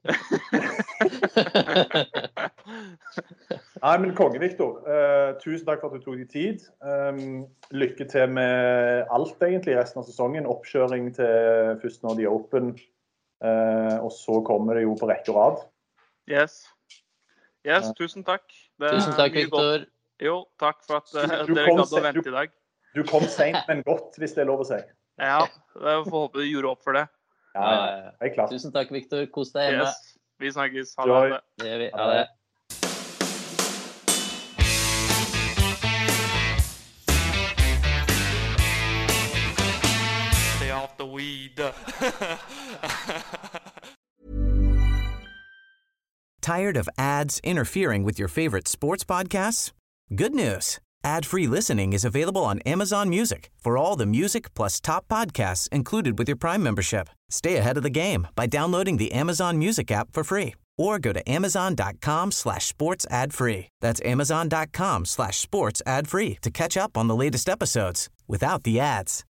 Nei, men konge, Victor. Uh, tusen takk for at du tog deg tid. Um, lykke til med alt egentlig resten av sesongen. Oppkjøring til først når de er open. Uh, og så kommer det jo på rekke og rad. Yes. Yes, tusen takk. Det tusen takk, Victor. Jo, takk for at uh, du, du dere gadd å vente du, i dag. Du kom sent, men godt, hvis det er lov å si. Ja, jeg får håpe du gjorde opp for det. Ja, ja, det er klart. Tusen takk, Victor. Kos deg hjemme. Yes. Vi snakkes. Ha det. Det gjør vi. Ha det. Off the weed. Tired of ads interfering with your favorite sports podcasts? Good news. Ad-free listening is available on Amazon Music for all the music plus top podcasts included with your Prime membership. Stay ahead of the game by downloading the Amazon Music app for free or go to amazon.com slash sports ad free. That's amazon.com slash sports ad free to catch up on the latest episodes without the ads.